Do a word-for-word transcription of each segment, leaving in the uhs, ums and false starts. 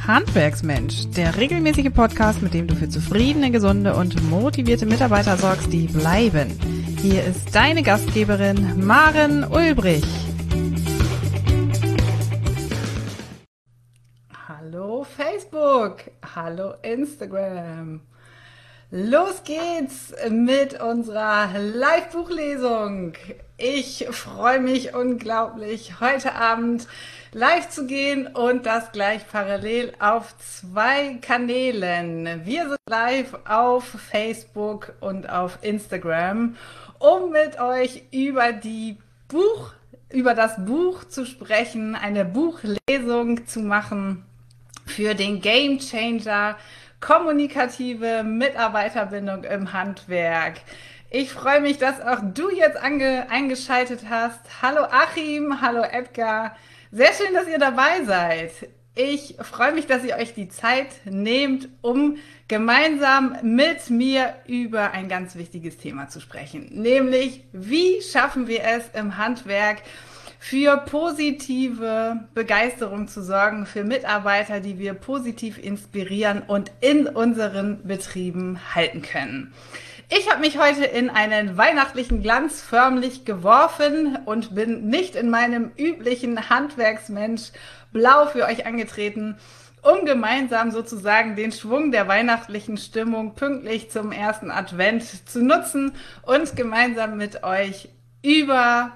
Handwerksmensch, der regelmäßige Podcast, mit dem du für zufriedene, gesunde und motivierte Mitarbeiter sorgst, die bleiben. Hier ist deine Gastgeberin Maren Ulbrich. Hallo Facebook, hallo Instagram. Los geht's mit unserer Live-Buchlesung. Ich freue mich unglaublich, heute Abend live zu gehen und das gleich parallel auf zwei Kanälen. Wir sind live auf Facebook und auf Instagram, um mit euch über die Buch, über das Buch zu sprechen, eine Buchlesung zu machen für den Game Changer kommunikative Mitarbeiterbindung im Handwerk. Ich freue mich, dass auch du jetzt ange eingeschaltet hast. Hallo Achim, hallo Edgar. Sehr schön, dass ihr dabei seid. Ich freue mich, dass ihr euch die Zeit nehmt, um gemeinsam mit mir über ein ganz wichtiges Thema zu sprechen. Nämlich, wie schaffen wir es im Handwerk, für positive Begeisterung zu sorgen, für Mitarbeiter, die wir positiv inspirieren und in unseren Betrieben halten können. Ich habe mich heute in einen weihnachtlichen Glanz förmlich geworfen und bin nicht in meinem üblichen Handwerksmensch blau für euch angetreten, um gemeinsam sozusagen den Schwung der weihnachtlichen Stimmung pünktlich zum ersten Advent zu nutzen und gemeinsam mit euch über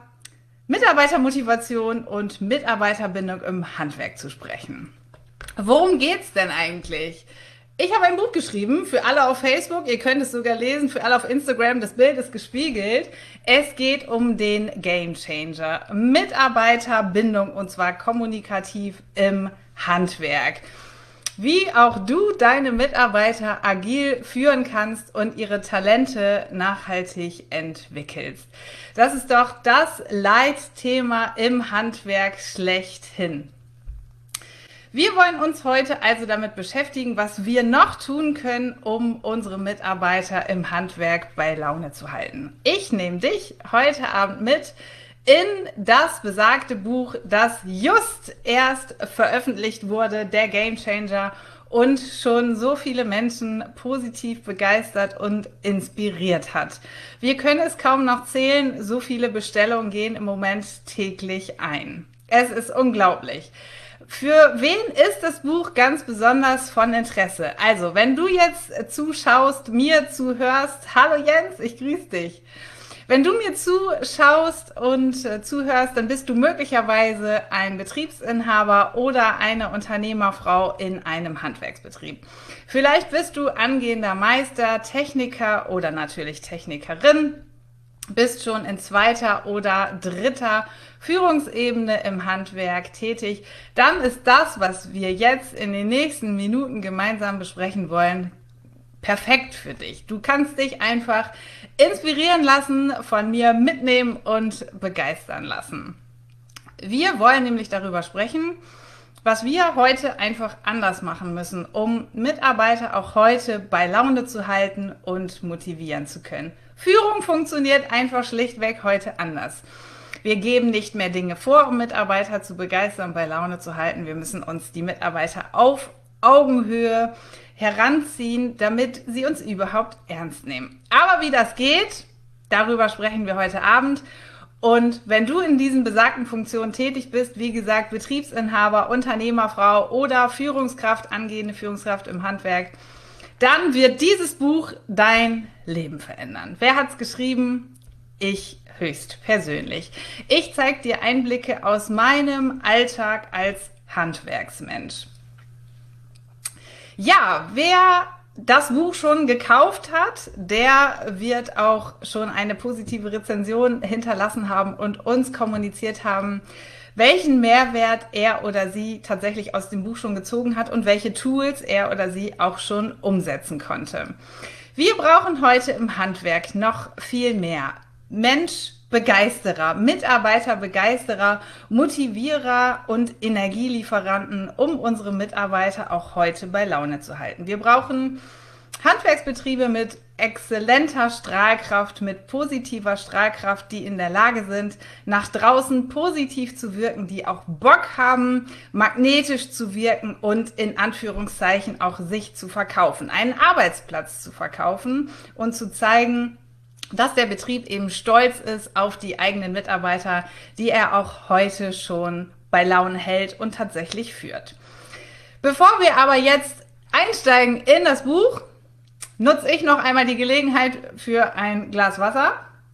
Mitarbeitermotivation und Mitarbeiterbindung im Handwerk zu sprechen. Worum geht's denn eigentlich? Ich habe ein Buch geschrieben für alle auf Facebook, ihr könnt es sogar lesen, für alle auf Instagram, das Bild ist gespiegelt. Es geht um den Game Changer, Mitarbeiterbindung und zwar kommunikativ im Handwerk. Wie auch du deine Mitarbeiter agil führen kannst und ihre Talente nachhaltig entwickelst. Das ist doch das Leitthema im Handwerk schlechthin. Wir wollen uns heute also damit beschäftigen, was wir noch tun können, um unsere Mitarbeiter im Handwerk bei Laune zu halten. Ich nehme dich heute Abend mit in das besagte Buch, das just erst veröffentlicht wurde, der Game Changer, und schon so viele Menschen positiv begeistert und inspiriert hat. Wir können es kaum noch zählen, so viele Bestellungen gehen im Moment täglich ein. Es ist unglaublich. Für wen ist das Buch ganz besonders von Interesse? Also, wenn du jetzt zuschaust, mir zuhörst, hallo Jens, ich grüße dich. Wenn du mir zuschaust und äh, zuhörst, dann bist du möglicherweise ein Betriebsinhaber oder eine Unternehmerfrau in einem Handwerksbetrieb. Vielleicht bist du angehender Meister, Techniker oder natürlich Technikerin, bist schon in zweiter oder dritter Führungsebene im Handwerk tätig. Dann ist das, was wir jetzt in den nächsten Minuten gemeinsam besprechen wollen, perfekt für dich. Du kannst dich einfach inspirieren lassen, von mir mitnehmen und begeistern lassen. Wir wollen nämlich darüber sprechen, was wir heute einfach anders machen müssen, um Mitarbeiter auch heute bei Laune zu halten und motivieren zu können. Führung funktioniert einfach schlichtweg heute anders. Wir geben nicht mehr Dinge vor, um Mitarbeiter zu begeistern und bei Laune zu halten. Wir müssen uns die Mitarbeiter auf Augenhöhe heranziehen, damit sie uns überhaupt ernst nehmen. Aber wie das geht, darüber sprechen wir heute Abend. Und wenn du in diesen besagten Funktionen tätig bist, wie gesagt, Betriebsinhaber, Unternehmerfrau oder Führungskraft, angehende Führungskraft im Handwerk, dann wird dieses Buch dein Leben verändern. Wer hat's geschrieben? Ich höchstpersönlich. Ich zeige dir Einblicke aus meinem Alltag als Handwerksmensch. Ja, wer das Buch schon gekauft hat, der wird auch schon eine positive Rezension hinterlassen haben und uns kommuniziert haben, welchen Mehrwert er oder sie tatsächlich aus dem Buch schon gezogen hat und welche Tools er oder sie auch schon umsetzen konnte. Wir brauchen heute im Handwerk noch viel mehr Menschbegeisterer, Mitarbeiterbegeisterer, Motivierer und Energielieferanten, um unsere Mitarbeiter auch heute bei Laune zu halten. Wir brauchen Handwerksbetriebe mit exzellenter Strahlkraft, mit positiver Strahlkraft, die in der Lage sind, nach draußen positiv zu wirken, die auch Bock haben, magnetisch zu wirken und in Anführungszeichen auch sich zu verkaufen, einen Arbeitsplatz zu verkaufen und zu zeigen, dass der Betrieb eben stolz ist auf die eigenen Mitarbeiter, die er auch heute schon bei Laune hält und tatsächlich führt. Bevor wir aber jetzt einsteigen in das Buch, nutze ich noch einmal die Gelegenheit für ein Glas Wasser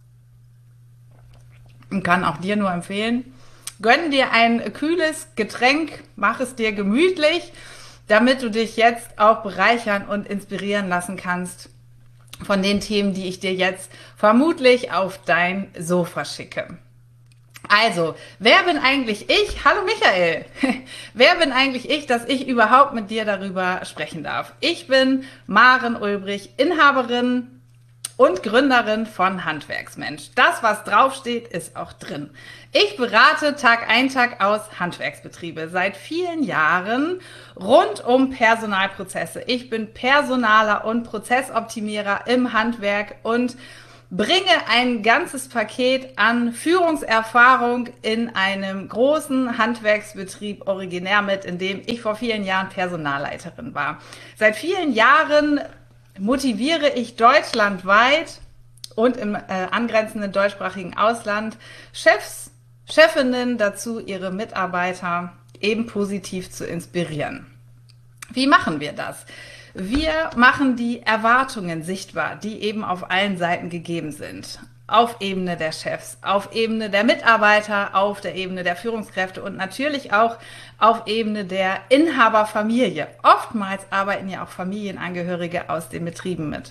und kann auch dir nur empfehlen, gönn dir ein kühles Getränk, mach es dir gemütlich, damit du dich jetzt auch bereichern und inspirieren lassen kannst von den Themen, die ich dir jetzt vermutlich auf dein Sofa schicke. Also, wer bin eigentlich ich? Hallo Michael. Wer bin eigentlich ich, dass ich überhaupt mit dir darüber sprechen darf? Ich bin Maren Ulbrich, Inhaberin und Gründerin von Handwerksmensch. Das, was draufsteht, ist auch drin. Ich berate Tag ein, Tag aus Handwerksbetriebe seit vielen Jahren rund um Personalprozesse. Ich bin Personaler und Prozessoptimierer im Handwerk und bringe ein ganzes Paket an Führungserfahrung in einem großen Handwerksbetrieb originär mit, in dem ich vor vielen Jahren Personalleiterin war. Seit vielen Jahren motiviere ich deutschlandweit und im äh, angrenzenden deutschsprachigen Ausland Chefs, Chefinnen dazu, ihre Mitarbeiter eben positiv zu inspirieren. Wie machen wir das? Wir machen die Erwartungen sichtbar, die eben auf allen Seiten gegeben sind. Auf Ebene der Chefs, auf Ebene der Mitarbeiter, auf der Ebene der Führungskräfte und natürlich auch auf Ebene der Inhaberfamilie. Oftmals arbeiten ja auch Familienangehörige aus den Betrieben mit.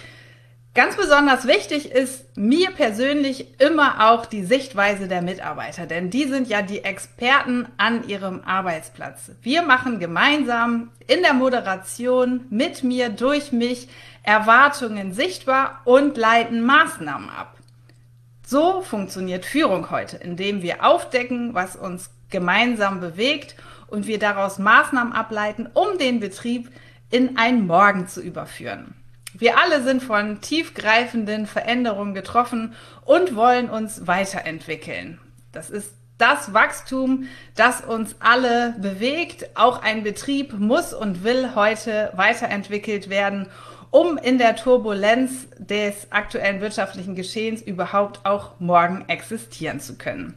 Ganz besonders wichtig ist mir persönlich immer auch die Sichtweise der Mitarbeiter, denn die sind ja die Experten an ihrem Arbeitsplatz. Wir machen gemeinsam in der Moderation mit mir, durch mich Erwartungen sichtbar und leiten Maßnahmen ab. So funktioniert Führung heute, indem wir aufdecken, was uns gemeinsam bewegt und wir daraus Maßnahmen ableiten, um den Betrieb in ein Morgen zu überführen. Wir alle sind von tiefgreifenden Veränderungen getroffen und wollen uns weiterentwickeln. Das ist das Wachstum, das uns alle bewegt. Auch ein Betrieb muss und will heute weiterentwickelt werden, um in der Turbulenz des aktuellen wirtschaftlichen Geschehens überhaupt auch morgen existieren zu können.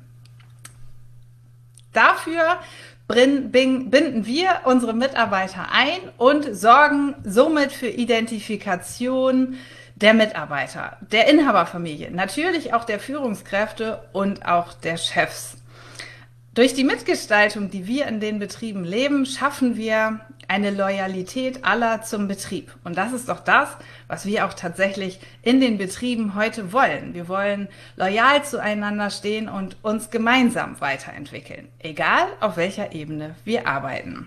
Dafür binden wir unsere Mitarbeiter ein und sorgen somit für Identifikation der Mitarbeiter, der Inhaberfamilie, natürlich auch der Führungskräfte und auch der Chefs. Durch die Mitgestaltung, die wir in den Betrieben leben, schaffen wir eine Loyalität aller zum Betrieb. Und das ist doch das, was wir auch tatsächlich in den Betrieben heute wollen. Wir wollen loyal zueinander stehen und uns gemeinsam weiterentwickeln, egal auf welcher Ebene wir arbeiten.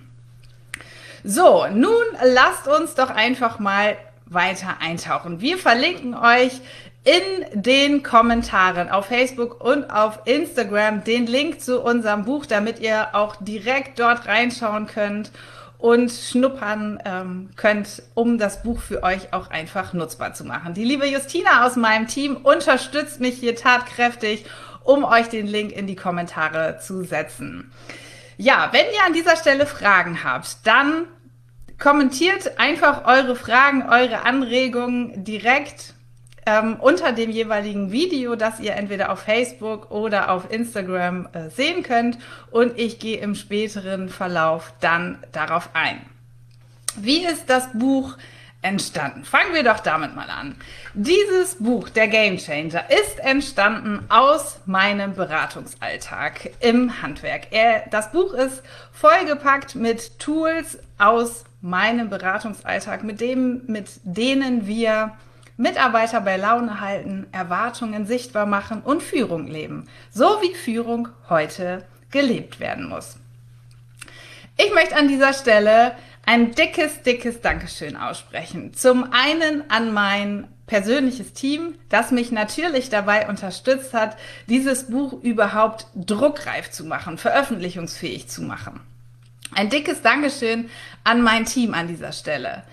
So, nun lasst uns doch einfach mal weiter eintauchen. Wir verlinken euch in den Kommentaren auf Facebook und auf Instagram den Link zu unserem Buch, damit ihr auch direkt dort reinschauen könnt und schnuppern ähm, könnt, um das Buch für euch auch einfach nutzbar zu machen. Die liebe Justina aus meinem Team unterstützt mich hier tatkräftig, um euch den Link in die Kommentare zu setzen. Ja, wenn ihr an dieser Stelle Fragen habt, dann kommentiert einfach eure Fragen, eure Anregungen direkt ähm, unter dem jeweiligen Video, das ihr entweder auf Facebook oder auf Instagram äh, sehen könnt, und ich gehe im späteren Verlauf dann darauf ein. Wie ist das Buch entstanden? Fangen wir doch damit mal an. Dieses Buch, der Game Changer, ist entstanden aus meinem Beratungsalltag im Handwerk. Er, das Buch ist vollgepackt mit Tools aus meinem Beratungsalltag, mit dem, mit denen wir Mitarbeiter bei Laune halten, Erwartungen sichtbar machen und Führung leben, so wie Führung heute gelebt werden muss. Ich möchte an dieser Stelle ein dickes, dickes Dankeschön aussprechen. Zum einen an mein persönliches Team, das mich natürlich dabei unterstützt hat, dieses Buch überhaupt druckreif zu machen, veröffentlichungsfähig zu machen. Ein dickes Dankeschön an mein Team an dieser Stelle.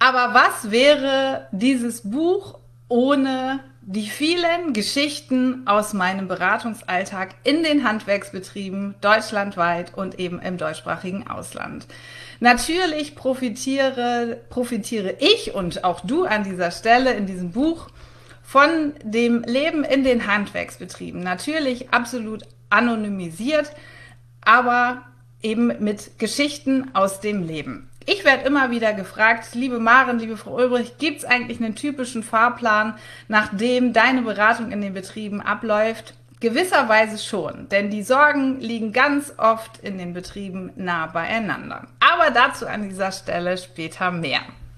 Aber was wäre dieses Buch ohne die vielen Geschichten aus meinem Beratungsalltag in den Handwerksbetrieben deutschlandweit und eben im deutschsprachigen Ausland? Natürlich profitiere, profitiere ich und auch du an dieser Stelle in diesem Buch von dem Leben in den Handwerksbetrieben. Natürlich absolut anonymisiert, aber eben mit Geschichten aus dem Leben. Ich werde immer wieder gefragt, liebe Maren, liebe Frau Ulbrich, gibt es eigentlich einen typischen Fahrplan, nach dem deine Beratung in den Betrieben abläuft? Gewisserweise schon, denn die Sorgen liegen ganz oft in den Betrieben nah beieinander. Aber dazu an dieser Stelle später mehr.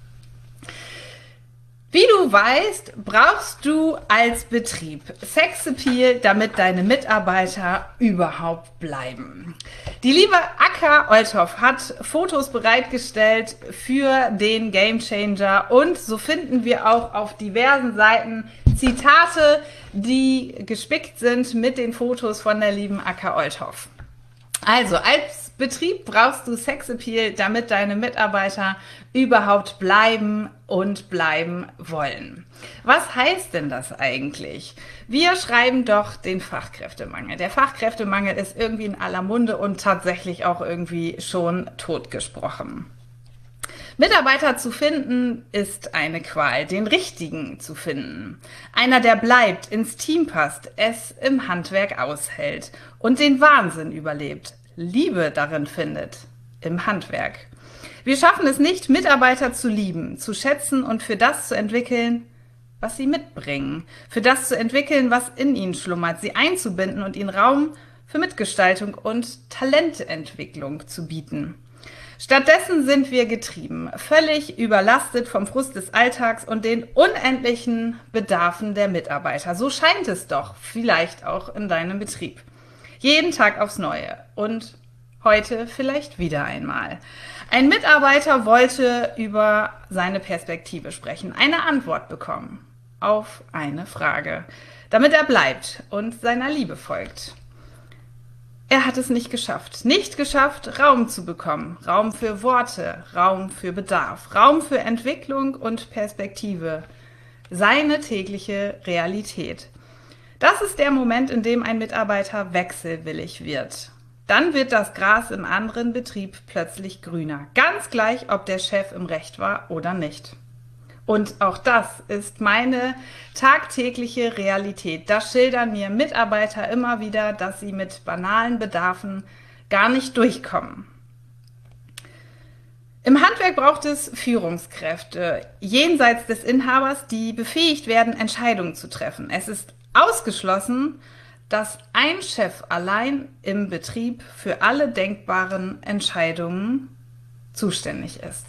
Wie du weißt, brauchst du als Betrieb Sexappeal, damit deine Mitarbeiter überhaupt bleiben. Die liebe Akka Olthoff hat Fotos bereitgestellt für den Gamechanger und so finden wir auch auf diversen Seiten Zitate, die gespickt sind mit den Fotos von der lieben Akka Olthoff. Also, als Betrieb brauchst du Sexappeal, damit deine Mitarbeiter überhaupt bleiben und bleiben wollen. Was heißt denn das eigentlich? Wir schreiben doch den Fachkräftemangel. Der Fachkräftemangel ist irgendwie in aller Munde und tatsächlich auch irgendwie schon totgesprochen. Mitarbeiter zu finden ist eine Qual, den richtigen zu finden. Einer, der bleibt, ins Team passt, es im Handwerk aushält und den Wahnsinn überlebt, Liebe darin findet, im Handwerk. Wir schaffen es nicht, Mitarbeiter zu lieben, zu schätzen und für das zu entwickeln, was sie mitbringen, für das zu entwickeln, was in ihnen schlummert, sie einzubinden und ihnen Raum für Mitgestaltung und Talententwicklung zu bieten. Stattdessen sind wir getrieben, völlig überlastet vom Frust des Alltags und den unendlichen Bedarfen der Mitarbeiter. So scheint es doch vielleicht auch in deinem Betrieb. Jeden Tag aufs Neue und heute vielleicht wieder einmal. Ein Mitarbeiter wollte über seine Perspektive sprechen, eine Antwort bekommen auf eine Frage, damit er bleibt und seiner Liebe folgt. Er hat es nicht geschafft. Nicht geschafft, Raum zu bekommen. Raum für Worte, Raum für Bedarf, Raum für Entwicklung und Perspektive. Seine tägliche Realität. Das ist der Moment, in dem ein Mitarbeiter wechselwillig wird. Dann wird das Gras im anderen Betrieb plötzlich grüner. Ganz gleich, ob der Chef im Recht war oder nicht. Und auch das ist meine tagtägliche Realität. Das schildern mir Mitarbeiter immer wieder, dass sie mit banalen Bedarfen gar nicht durchkommen. Im Handwerk braucht es Führungskräfte, jenseits des Inhabers, die befähigt werden, Entscheidungen zu treffen. Es ist ausgeschlossen, dass ein Chef allein im Betrieb für alle denkbaren Entscheidungen zuständig ist.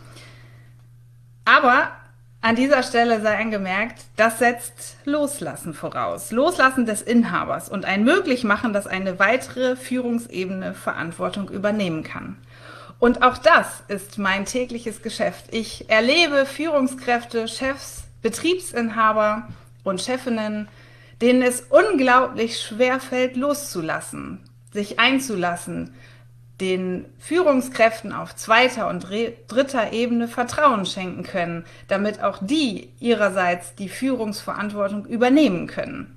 Aber an dieser Stelle sei angemerkt, das setzt Loslassen voraus. Loslassen des Inhabers und ein Möglichmachen, dass eine weitere Führungsebene Verantwortung übernehmen kann. Und auch das ist mein tägliches Geschäft. Ich erlebe Führungskräfte, Chefs, Betriebsinhaber und Chefinnen, denen es unglaublich schwer fällt, loszulassen, sich einzulassen, den Führungskräften auf zweiter und dritter Ebene Vertrauen schenken können, damit auch die ihrerseits die Führungsverantwortung übernehmen können.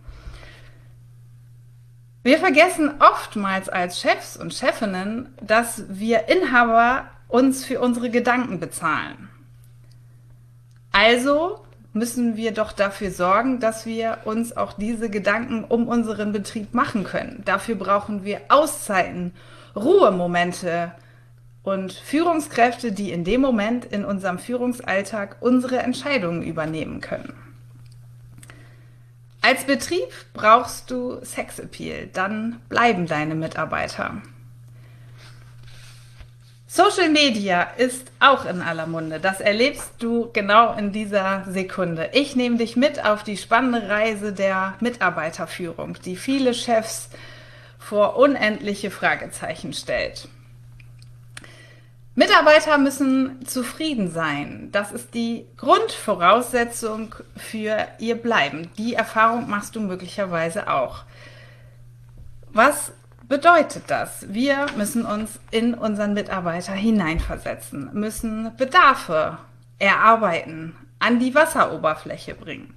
Wir vergessen oftmals als Chefs und Chefinnen, dass wir Inhaber uns für unsere Gedanken bezahlen. Also müssen wir doch dafür sorgen, dass wir uns auch diese Gedanken um unseren Betrieb machen können. Dafür brauchen wir Auszeiten, Ruhemomente und Führungskräfte, die in dem Moment in unserem Führungsalltag unsere Entscheidungen übernehmen können. Als Betrieb brauchst du Sexappeal, dann bleiben deine Mitarbeiter. Social Media ist auch in aller Munde. Das erlebst du genau in dieser Sekunde. Ich nehme dich mit auf die spannende Reise der Mitarbeiterführung, die viele Chefs vor unendliche Fragezeichen stellt. Mitarbeiter müssen zufrieden sein. Das ist die Grundvoraussetzung für ihr Bleiben. Die Erfahrung machst du möglicherweise auch. Was bedeutet das? Wir müssen uns in unseren Mitarbeiter hineinversetzen, müssen Bedarfe erarbeiten, an die Wasseroberfläche bringen.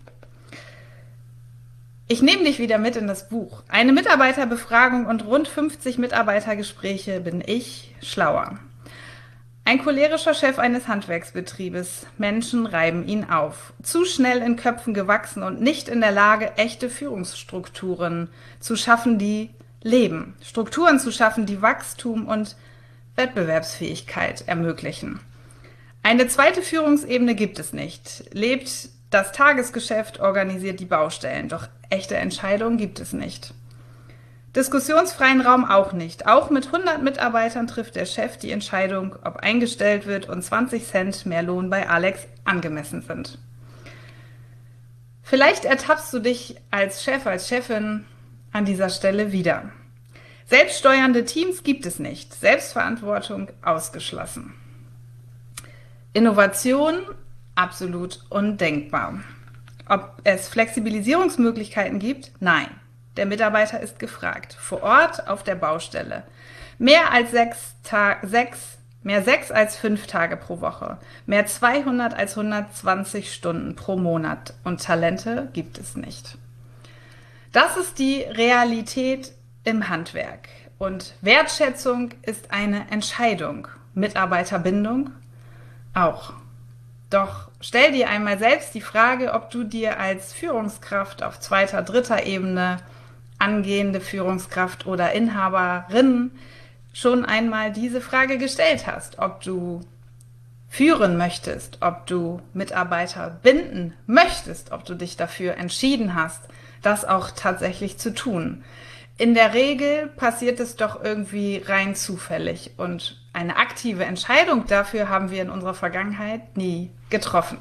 Ich nehme dich wieder mit in das Buch. Eine Mitarbeiterbefragung und rund fünfzig Mitarbeitergespräche, bin ich schlauer. Ein cholerischer Chef eines Handwerksbetriebes. Menschen reiben ihn auf. Zu schnell in Köpfen gewachsen und nicht in der Lage, echte Führungsstrukturen zu schaffen, die leben. Strukturen zu schaffen, die Wachstum und Wettbewerbsfähigkeit ermöglichen. Eine zweite Führungsebene gibt es nicht. Lebt das Tagesgeschäft, organisiert die Baustellen. Doch echte Entscheidungen gibt es nicht. Diskussionsfreien Raum auch nicht. Auch mit hundert Mitarbeitern trifft der Chef die Entscheidung, ob eingestellt wird und zwanzig Cent mehr Lohn bei Alex angemessen sind. Vielleicht ertappst du dich als Chef, als Chefin an dieser Stelle wieder. Selbststeuernde Teams gibt es nicht. Selbstverantwortung ausgeschlossen. Innovation absolut undenkbar. Ob es Flexibilisierungsmöglichkeiten gibt? Nein. Der Mitarbeiter ist gefragt. Vor Ort auf der Baustelle. Mehr als sechs Tage, sechs, mehr sechs als fünf Tage pro Woche. Mehr zweihundert als hundertzwanzig Stunden pro Monat. Und Talente gibt es nicht. Das ist die Realität im Handwerk. Und Wertschätzung ist eine Entscheidung. Mitarbeiterbindung auch. Doch stell dir einmal selbst die Frage, ob du dir als Führungskraft auf zweiter, dritter Ebene, angehende Führungskraft oder Inhaberin schon einmal diese Frage gestellt hast, ob du führen möchtest, ob du Mitarbeiter binden möchtest, ob du dich dafür entschieden hast, das auch tatsächlich zu tun. In der Regel passiert es doch irgendwie rein zufällig und eine aktive Entscheidung dafür haben wir in unserer Vergangenheit nie getroffen.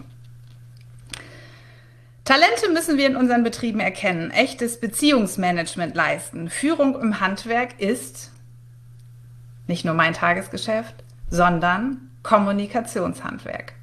Talente müssen wir in unseren Betrieben erkennen, echtes Beziehungsmanagement leisten. Führung im Handwerk ist nicht nur mein Tagesgeschäft, sondern Kommunikationshandwerk.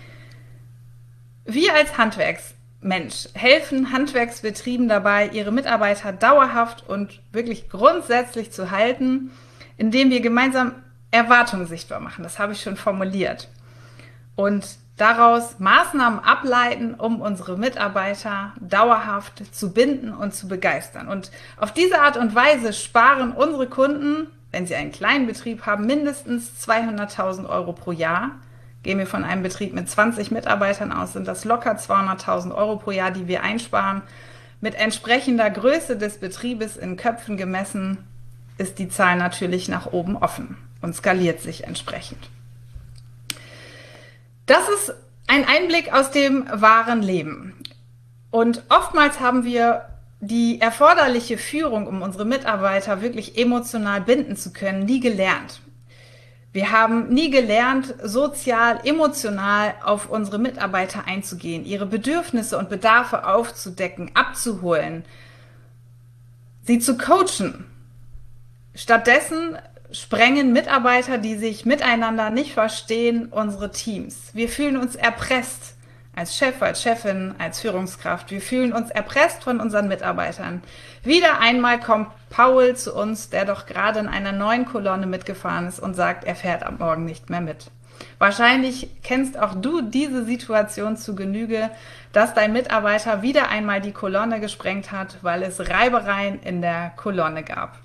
Wir als Handwerksmensch helfen Handwerksbetrieben dabei, ihre Mitarbeiter dauerhaft und wirklich grundsätzlich zu halten, indem wir gemeinsam Erwartungen sichtbar machen. Das habe ich schon formuliert. Und daraus Maßnahmen ableiten, um unsere Mitarbeiter dauerhaft zu binden und zu begeistern. Und auf diese Art und Weise sparen unsere Kunden, wenn sie einen kleinen Betrieb haben, mindestens zweihunderttausend Euro pro Jahr. Gehen wir von einem Betrieb mit zwanzig Mitarbeitern aus, sind das locker zweihunderttausend Euro pro Jahr, die wir einsparen. Mit entsprechender Größe des Betriebes in Köpfen gemessen ist die Zahl natürlich nach oben offen und skaliert sich entsprechend. Das ist ein Einblick aus dem wahren Leben. Und oftmals haben wir die erforderliche Führung, um unsere Mitarbeiter wirklich emotional binden zu können, nie gelernt. Wir haben nie gelernt, sozial, emotional auf unsere Mitarbeiter einzugehen, ihre Bedürfnisse und Bedarfe aufzudecken, abzuholen, sie zu coachen. Stattdessen sprengen Mitarbeiter, die sich miteinander nicht verstehen, unsere Teams. Wir fühlen uns erpresst als Chef, als Chefin, als Führungskraft. Wir fühlen uns erpresst von unseren Mitarbeitern. Wieder einmal kommt Paul zu uns, der doch gerade in einer neuen Kolonne mitgefahren ist und sagt, er fährt am Morgen nicht mehr mit. Wahrscheinlich kennst auch du diese Situation zu Genüge, dass dein Mitarbeiter wieder einmal die Kolonne gesprengt hat, weil es Reibereien in der Kolonne gab.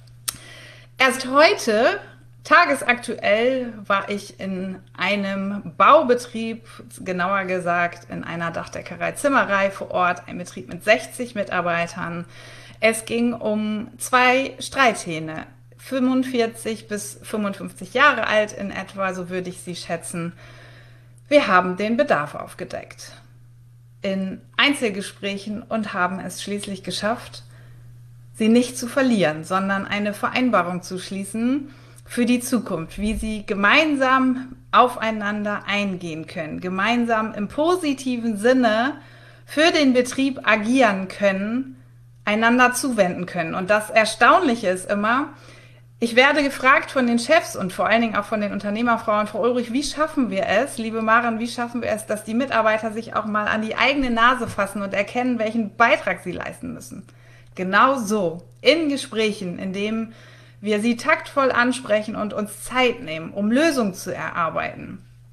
Erst heute, tagesaktuell, war ich in einem Baubetrieb, genauer gesagt in einer Dachdeckerei, Zimmerei vor Ort, ein Betrieb mit sechzig Mitarbeitern. Es ging um zwei Streithähne, fünfundvierzig bis fünfundfünfzig Jahre alt in etwa, so würde ich sie schätzen. Wir haben den Bedarf aufgedeckt in Einzelgesprächen und haben es schließlich geschafft, sie nicht zu verlieren, sondern eine Vereinbarung zu schließen für die Zukunft, wie sie gemeinsam aufeinander eingehen können, gemeinsam im positiven Sinne für den Betrieb agieren können, einander zuwenden können. Und das Erstaunliche ist immer, ich werde gefragt von den Chefs und vor allen Dingen auch von den Unternehmerfrauen, Frau Ulrich, wie schaffen wir es, liebe Maren, wie schaffen wir es, dass die Mitarbeiter sich auch mal an die eigene Nase fassen und erkennen, welchen Beitrag sie leisten müssen? Genau so, in Gesprächen, in denen wir sie taktvoll ansprechen und uns Zeit nehmen, um Lösungen zu erarbeiten.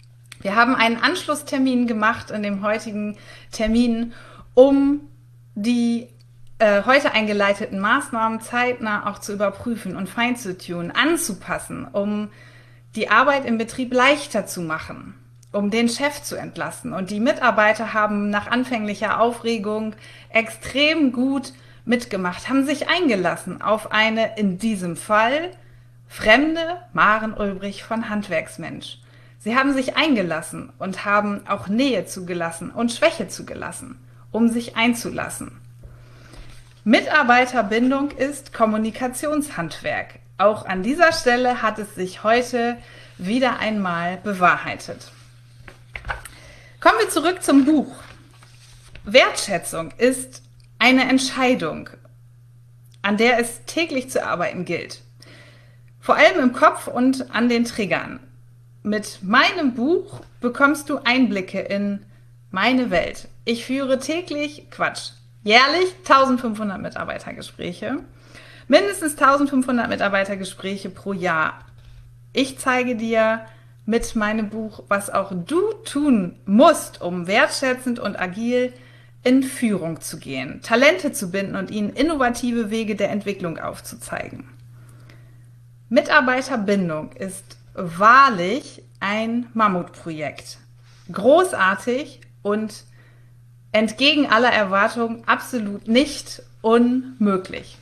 Wir haben einen Anschlusstermin gemacht in dem heutigen Termin, um die äh, heute eingeleiteten Maßnahmen zeitnah auch zu überprüfen und fein zu tunen, anzupassen, um die Arbeit im Betrieb leichter zu machen, um den Chef zu entlasten. Und die Mitarbeiter haben nach anfänglicher Aufregung extrem gut mitgemacht, haben sich eingelassen auf eine, in diesem Fall, fremde Maren Ulbrich von Handwerksmensch. Sie haben sich eingelassen und haben auch Nähe zugelassen und Schwäche zugelassen, um sich einzulassen. Mitarbeiterbindung ist Kommunikationshandwerk. Auch an dieser Stelle hat es sich heute wieder einmal bewahrheitet. Kommen wir zurück zum Buch. Wertschätzung ist eine Entscheidung, an der es täglich zu arbeiten gilt. Vor allem im Kopf und an den Triggern. Mit meinem Buch bekommst du Einblicke in meine Welt. Ich führe täglich, Quatsch, jährlich eintausendfünfhundert Mitarbeitergespräche. Mindestens eintausendfünfhundert Mitarbeitergespräche pro Jahr. Ich zeige dir mit meinem Buch, was auch du tun musst, um wertschätzend und agil in Führung zu gehen, Talente zu binden und ihnen innovative Wege der Entwicklung aufzuzeigen. Mitarbeiterbindung ist wahrlich ein Mammutprojekt. Großartig und entgegen aller Erwartungen absolut nicht unmöglich.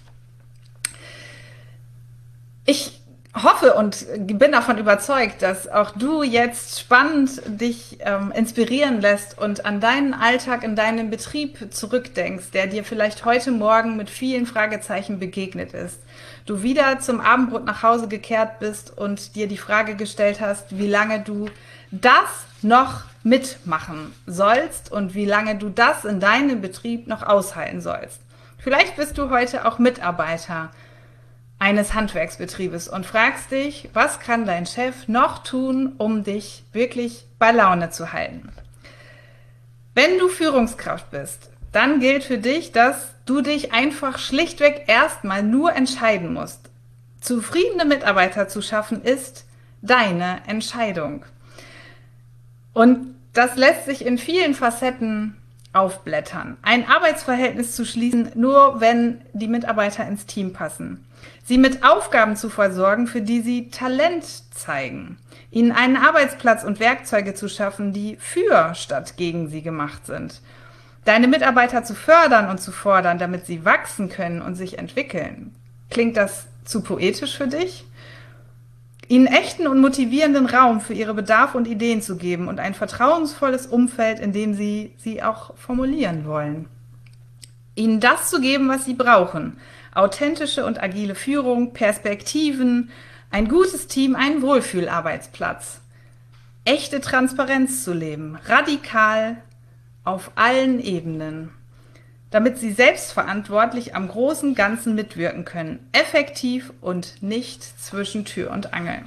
Ich hoffe und bin davon überzeugt, dass auch du jetzt spannend dich ähm, inspirieren lässt und an deinen Alltag in deinem Betrieb zurückdenkst, der dir vielleicht heute Morgen mit vielen Fragezeichen begegnet ist. Du wieder zum Abendbrot nach Hause gekehrt bist und dir die Frage gestellt hast, wie lange du das noch mitmachen sollst und wie lange du das in deinem Betrieb noch aushalten sollst. Vielleicht bist du heute auch Mitarbeiter eines Handwerksbetriebes und fragst dich, was kann dein Chef noch tun, um dich wirklich bei Laune zu halten? Wenn du Führungskraft bist, dann gilt für dich, dass du dich einfach schlichtweg erstmal nur entscheiden musst. Zufriedene Mitarbeiter zu schaffen, ist deine Entscheidung. Und das lässt sich in vielen Facetten aufblättern. Ein Arbeitsverhältnis zu schließen, nur wenn die Mitarbeiter ins Team passen. Sie mit Aufgaben zu versorgen, für die sie Talent zeigen. Ihnen einen Arbeitsplatz und Werkzeuge zu schaffen, die für statt gegen sie gemacht sind. Deine Mitarbeiter zu fördern und zu fordern, damit sie wachsen können und sich entwickeln. Klingt das zu poetisch für dich? Ihnen echten und motivierenden Raum für ihre Bedarfe und Ideen zu geben und ein vertrauensvolles Umfeld, in dem sie sie auch formulieren wollen. Ihnen das zu geben, was sie brauchen. Authentische und agile Führung, Perspektiven, ein gutes Team, einen Wohlfühlarbeitsplatz. Echte Transparenz zu leben, radikal auf allen Ebenen, damit sie selbstverantwortlich am großen Ganzen mitwirken können, effektiv und nicht zwischen Tür und Angel.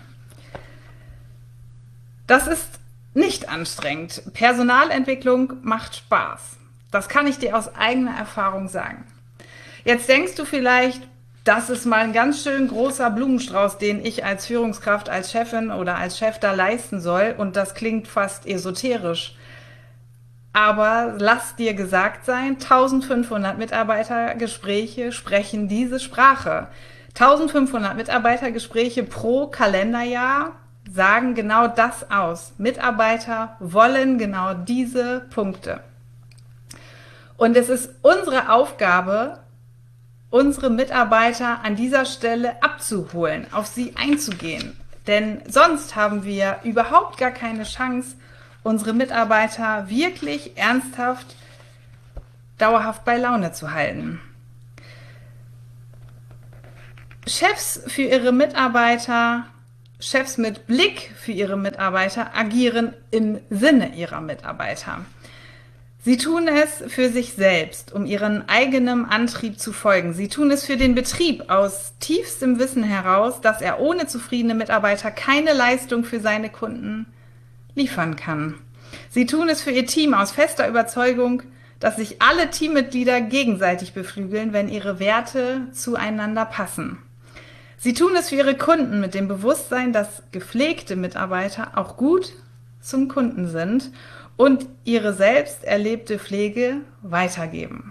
Das ist nicht anstrengend. Personalentwicklung macht Spaß. Das kann ich dir aus eigener Erfahrung sagen. Jetzt denkst du vielleicht, das ist mal ein ganz schön großer Blumenstrauß, den ich als Führungskraft, als Chefin oder als Chef da leisten soll, und das klingt fast esoterisch. Aber lass dir gesagt sein, eintausendfünfhundert Mitarbeitergespräche sprechen diese Sprache. eintausendfünfhundert Mitarbeitergespräche pro Kalenderjahr sagen genau das aus. Mitarbeiter wollen genau diese Punkte. Und es ist unsere Aufgabe, unsere Mitarbeiter an dieser Stelle abzuholen, auf sie einzugehen. Denn sonst haben wir überhaupt gar keine Chance, unsere Mitarbeiter wirklich ernsthaft, dauerhaft bei Laune zu halten. Chefs für ihre Mitarbeiter, Chefs mit Blick für ihre Mitarbeiter agieren im Sinne ihrer Mitarbeiter. Sie tun es für sich selbst, um ihrem eigenen Antrieb zu folgen. Sie tun es für den Betrieb aus tiefstem Wissen heraus, dass er ohne zufriedene Mitarbeiter keine Leistung für seine Kunden liefern kann. Sie tun es für ihr Team aus fester Überzeugung, dass sich alle Teammitglieder gegenseitig beflügeln, wenn ihre Werte zueinander passen. Sie tun es für ihre Kunden mit dem Bewusstsein, dass gepflegte Mitarbeiter auch gut zum Kunden sind und ihre selbst erlebte Pflege weitergeben.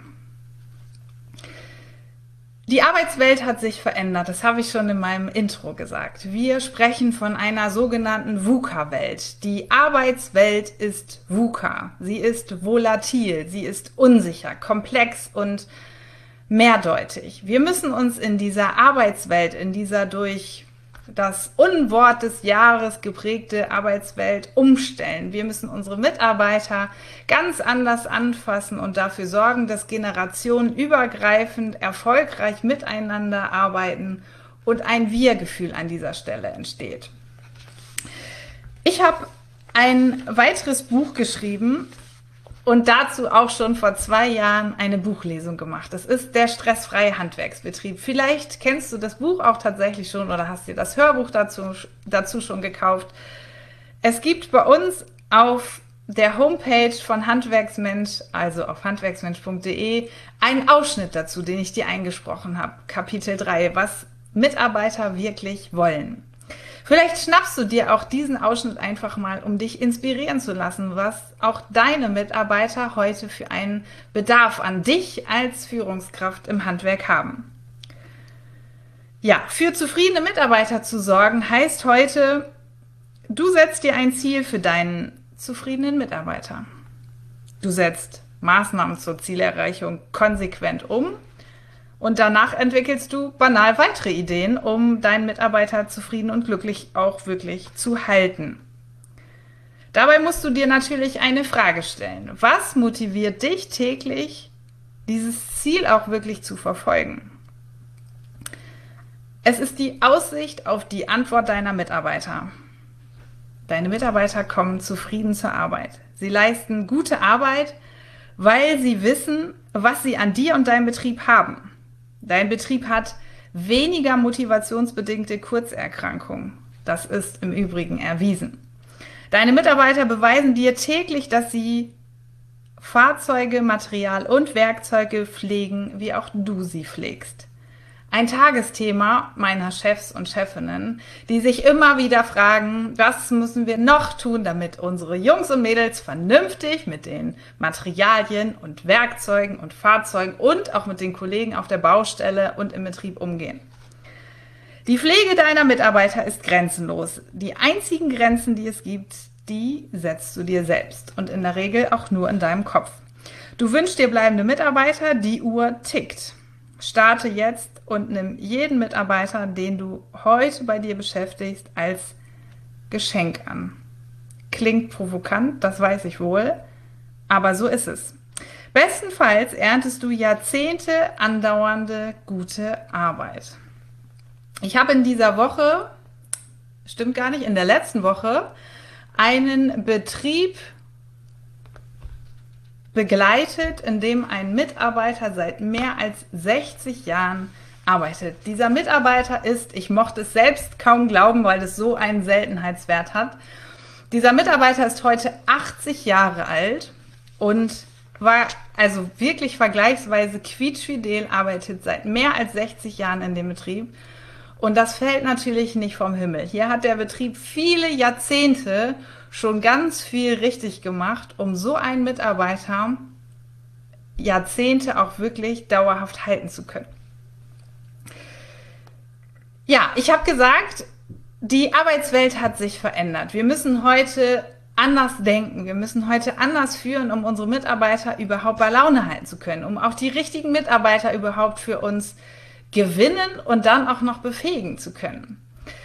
Die Arbeitswelt hat sich verändert, das habe ich schon in meinem Intro gesagt. Wir sprechen von einer sogenannten VUCA-Welt. Die Arbeitswelt ist VUCA. Sie ist volatil, sie ist unsicher, komplex und mehrdeutig. Wir müssen uns in dieser Arbeitswelt, in dieser durch das Unwort des Jahres geprägte Arbeitswelt umstellen. Wir müssen unsere Mitarbeiter ganz anders anfassen und dafür sorgen, dass generationenübergreifend erfolgreich miteinander arbeiten und ein Wir-Gefühl an dieser Stelle entsteht. Ich habe ein weiteres Buch geschrieben und dazu auch schon vor zwei Jahren eine Buchlesung gemacht. Das ist der stressfreie Handwerksbetrieb. Vielleicht kennst du das Buch auch tatsächlich schon oder hast dir das Hörbuch dazu, dazu schon gekauft. Es gibt bei uns auf der Homepage von Handwerksmensch, also auf handwerksmensch punkt de, einen Ausschnitt dazu, den ich dir eingesprochen habe. Kapitel drei, was Mitarbeiter wirklich wollen. Vielleicht schnappst du dir auch diesen Ausschnitt einfach mal, um dich inspirieren zu lassen, was auch deine Mitarbeiter heute für einen Bedarf an dich als Führungskraft im Handwerk haben. Ja, für zufriedene Mitarbeiter zu sorgen, heißt heute, du setzt dir ein Ziel für deinen zufriedenen Mitarbeiter. Du setzt Maßnahmen zur Zielerreichung konsequent um. Und danach entwickelst du banal weitere Ideen, um deinen Mitarbeiter zufrieden und glücklich auch wirklich zu halten. Dabei musst du dir natürlich eine Frage stellen. Was motiviert dich täglich, dieses Ziel auch wirklich zu verfolgen? Es ist die Aussicht auf die Antwort deiner Mitarbeiter. Deine Mitarbeiter kommen zufrieden zur Arbeit. Sie leisten gute Arbeit, weil sie wissen, was sie an dir und deinem Betrieb haben. Dein Betrieb hat weniger motivationsbedingte Kurzerkrankungen. Das ist im Übrigen erwiesen. Deine Mitarbeiter beweisen dir täglich, dass sie Fahrzeuge, Material und Werkzeuge pflegen, wie auch du sie pflegst. Ein Tagesthema meiner Chefs und Chefinnen, die sich immer wieder fragen, was müssen wir noch tun, damit unsere Jungs und Mädels vernünftig mit den Materialien und Werkzeugen und Fahrzeugen und auch mit den Kollegen auf der Baustelle und im Betrieb umgehen. Die Pflege deiner Mitarbeiter ist grenzenlos. Die einzigen Grenzen, die es gibt, die setzt du dir selbst und in der Regel auch nur in deinem Kopf. Du wünschst dir bleibende Mitarbeiter, die Uhr tickt. Starte jetzt und nimm jeden Mitarbeiter, den du heute bei dir beschäftigst, als Geschenk an. Klingt provokant, das weiß ich wohl, aber so ist es. Bestenfalls erntest du Jahrzehnte andauernde gute Arbeit. Ich habe in dieser Woche, stimmt gar nicht, in der letzten Woche einen Betrieb begleitet, in dem ein Mitarbeiter seit mehr als sechzig Jahren arbeitet. Dieser Mitarbeiter ist, ich mochte es selbst kaum glauben, weil es so einen Seltenheitswert hat. Dieser Mitarbeiter ist heute achtzig Jahre alt und war also wirklich vergleichsweise quietschfidel, arbeitet seit mehr als sechzig Jahren in dem Betrieb. Und das fällt natürlich nicht vom Himmel. Hier hat der Betrieb viele Jahrzehnte schon ganz viel richtig gemacht, um so einen Mitarbeiter Jahrzehnte auch wirklich dauerhaft halten zu können. Ja, ich habe gesagt, die Arbeitswelt hat sich verändert. Wir müssen heute anders denken. Wir müssen heute anders führen, um unsere Mitarbeiter überhaupt bei Laune halten zu können, um auch die richtigen Mitarbeiter überhaupt für uns gewinnen und dann auch noch befähigen zu können.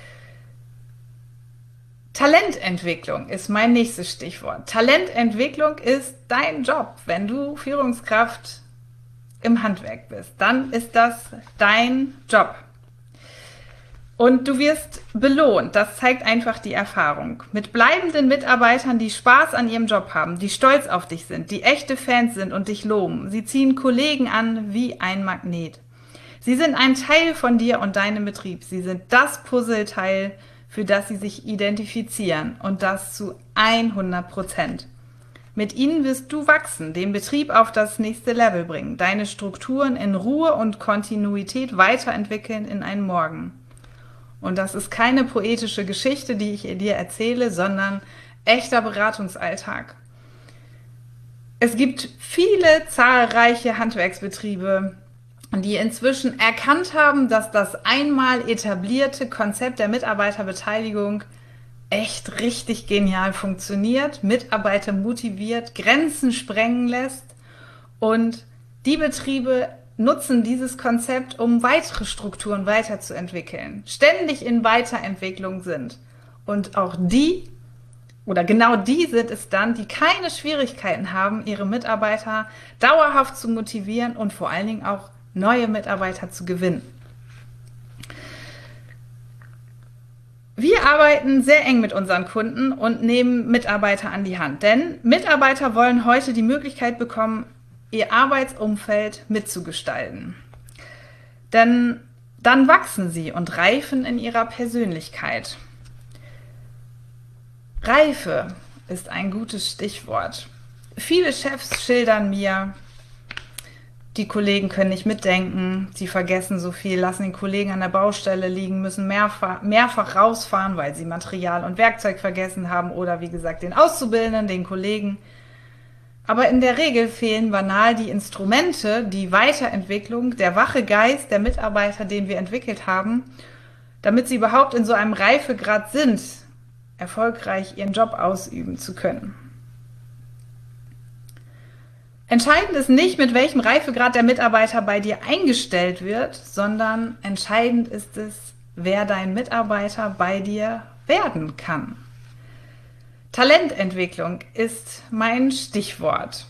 Talententwicklung ist mein nächstes Stichwort. Talententwicklung ist dein Job. Wenn du Führungskraft im Handwerk bist, dann ist das dein Job. Und du wirst belohnt. Das zeigt einfach die Erfahrung. Mit bleibenden Mitarbeitern, die Spaß an ihrem Job haben, die stolz auf dich sind, die echte Fans sind und dich loben. Sie ziehen Kollegen an wie ein Magnet. Sie sind ein Teil von dir und deinem Betrieb. Sie sind das Puzzleteil, für das sie sich identifizieren und das zu hundert Prozent. Mit ihnen wirst du wachsen, den Betrieb auf das nächste Level bringen, deine Strukturen in Ruhe und Kontinuität weiterentwickeln in einen Morgen. Und das ist keine poetische Geschichte, die ich dir erzähle, sondern Echter Beratungsalltag. Es gibt viele zahlreiche Handwerksbetriebe, die inzwischen erkannt haben, dass das einmal etablierte Konzept der Mitarbeiterbeteiligung echt richtig genial funktioniert, Mitarbeiter motiviert, Grenzen sprengen lässt, und die Betriebe nutzen dieses Konzept, um weitere Strukturen weiterzuentwickeln, ständig in Weiterentwicklung sind. Und auch die, oder genau die sind es dann, die keine Schwierigkeiten haben, ihre Mitarbeiter dauerhaft zu motivieren und vor allen Dingen auch neue Mitarbeiter zu gewinnen. Wir arbeiten sehr eng mit unseren Kunden und nehmen Mitarbeiter an die Hand, denn Mitarbeiter wollen heute die Möglichkeit bekommen, ihr Arbeitsumfeld mitzugestalten. Denn dann wachsen sie und reifen in ihrer Persönlichkeit. Reife ist ein gutes Stichwort. Viele Chefs schildern mir, die Kollegen können nicht mitdenken, sie vergessen so viel, lassen den Kollegen an der Baustelle liegen, müssen mehrfach, mehrfach rausfahren, weil sie Material und Werkzeug vergessen haben oder wie gesagt den Auszubildenden, den Kollegen. Aber in der Regel fehlen banal die Instrumente, die Weiterentwicklung, der wache Geist der Mitarbeiter, den wir entwickelt haben, damit sie überhaupt in so einem Reifegrad sind, erfolgreich ihren Job ausüben zu können. Entscheidend ist nicht, mit welchem Reifegrad der Mitarbeiter bei dir eingestellt wird, sondern entscheidend ist es, wer dein Mitarbeiter bei dir werden kann. Talententwicklung ist mein Stichwort.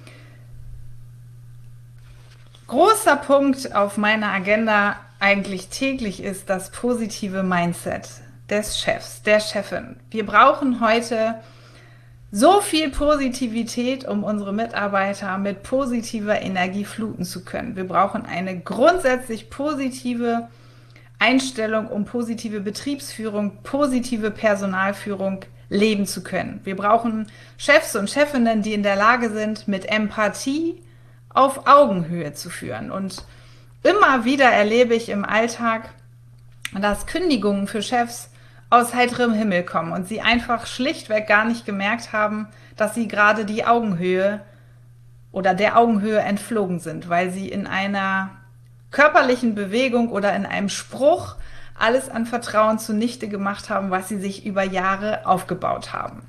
Großer Punkt auf meiner Agenda eigentlich täglich ist das positive Mindset des Chefs, der Chefin. Wir brauchen heute so viel Positivität, um unsere Mitarbeiter mit positiver Energie fluten zu können. Wir brauchen eine grundsätzlich positive Einstellung, um positive Betriebsführung, positive Personalführung leben zu können. Wir brauchen Chefs und Chefinnen, die in der Lage sind, mit Empathie auf Augenhöhe zu führen. Und immer wieder erlebe ich im Alltag, dass Kündigungen für Chefs aus heiterem Himmel kommen und sie einfach schlichtweg gar nicht gemerkt haben, dass sie gerade die Augenhöhe oder der Augenhöhe entflogen sind, weil sie in einer körperlichen Bewegung oder in einem Spruch alles an Vertrauen zunichte gemacht haben, was sie sich über Jahre aufgebaut haben.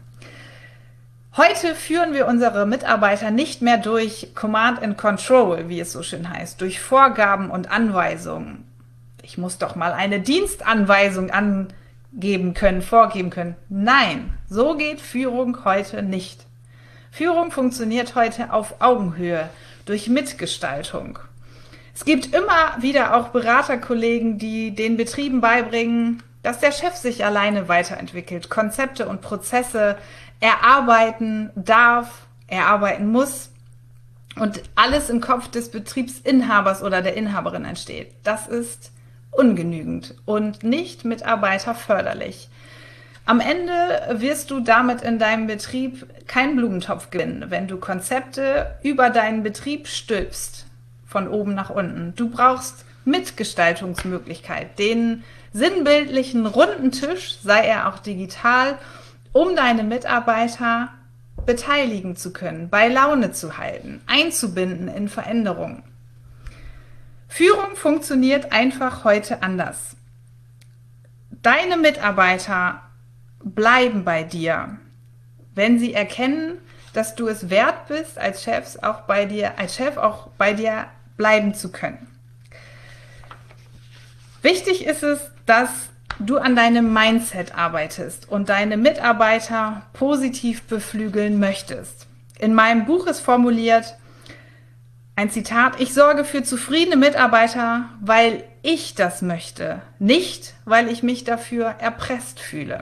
Heute führen wir unsere Mitarbeiter nicht mehr durch Command and Control, wie es so schön heißt, durch Vorgaben und Anweisungen. Ich muss doch mal eine Dienstanweisung angeben können, vorgeben können. Nein, so geht Führung heute nicht. Führung funktioniert heute auf Augenhöhe, durch Mitgestaltung. Es gibt immer wieder auch Beraterkollegen, die den Betrieben beibringen, dass der Chef sich alleine weiterentwickelt, Konzepte und Prozesse erarbeiten darf, erarbeiten muss und alles im Kopf des Betriebsinhabers oder der Inhaberin entsteht. Das ist ungenügend und nicht mitarbeiterförderlich. Am Ende wirst du damit in deinem Betrieb keinen Blumentopf gewinnen, wenn du Konzepte über deinen Betrieb stülpst, von oben nach unten. Du brauchst Mitgestaltungsmöglichkeit, den sinnbildlichen runden Tisch, sei er auch digital, um deine Mitarbeiter beteiligen zu können, bei Laune zu halten, einzubinden in Veränderungen. Führung funktioniert einfach heute anders. Deine Mitarbeiter bleiben bei dir, wenn sie erkennen, dass du es wert bist, als Chefs auch bei dir, als Chef auch bei dir bleiben zu können. Wichtig ist es, dass du an deinem Mindset arbeitest und deine Mitarbeiter positiv beflügeln möchtest. In meinem Buch ist formuliert ein Zitat: Ich sorge für zufriedene Mitarbeiter, weil ich das möchte, nicht weil ich mich dafür erpresst fühle.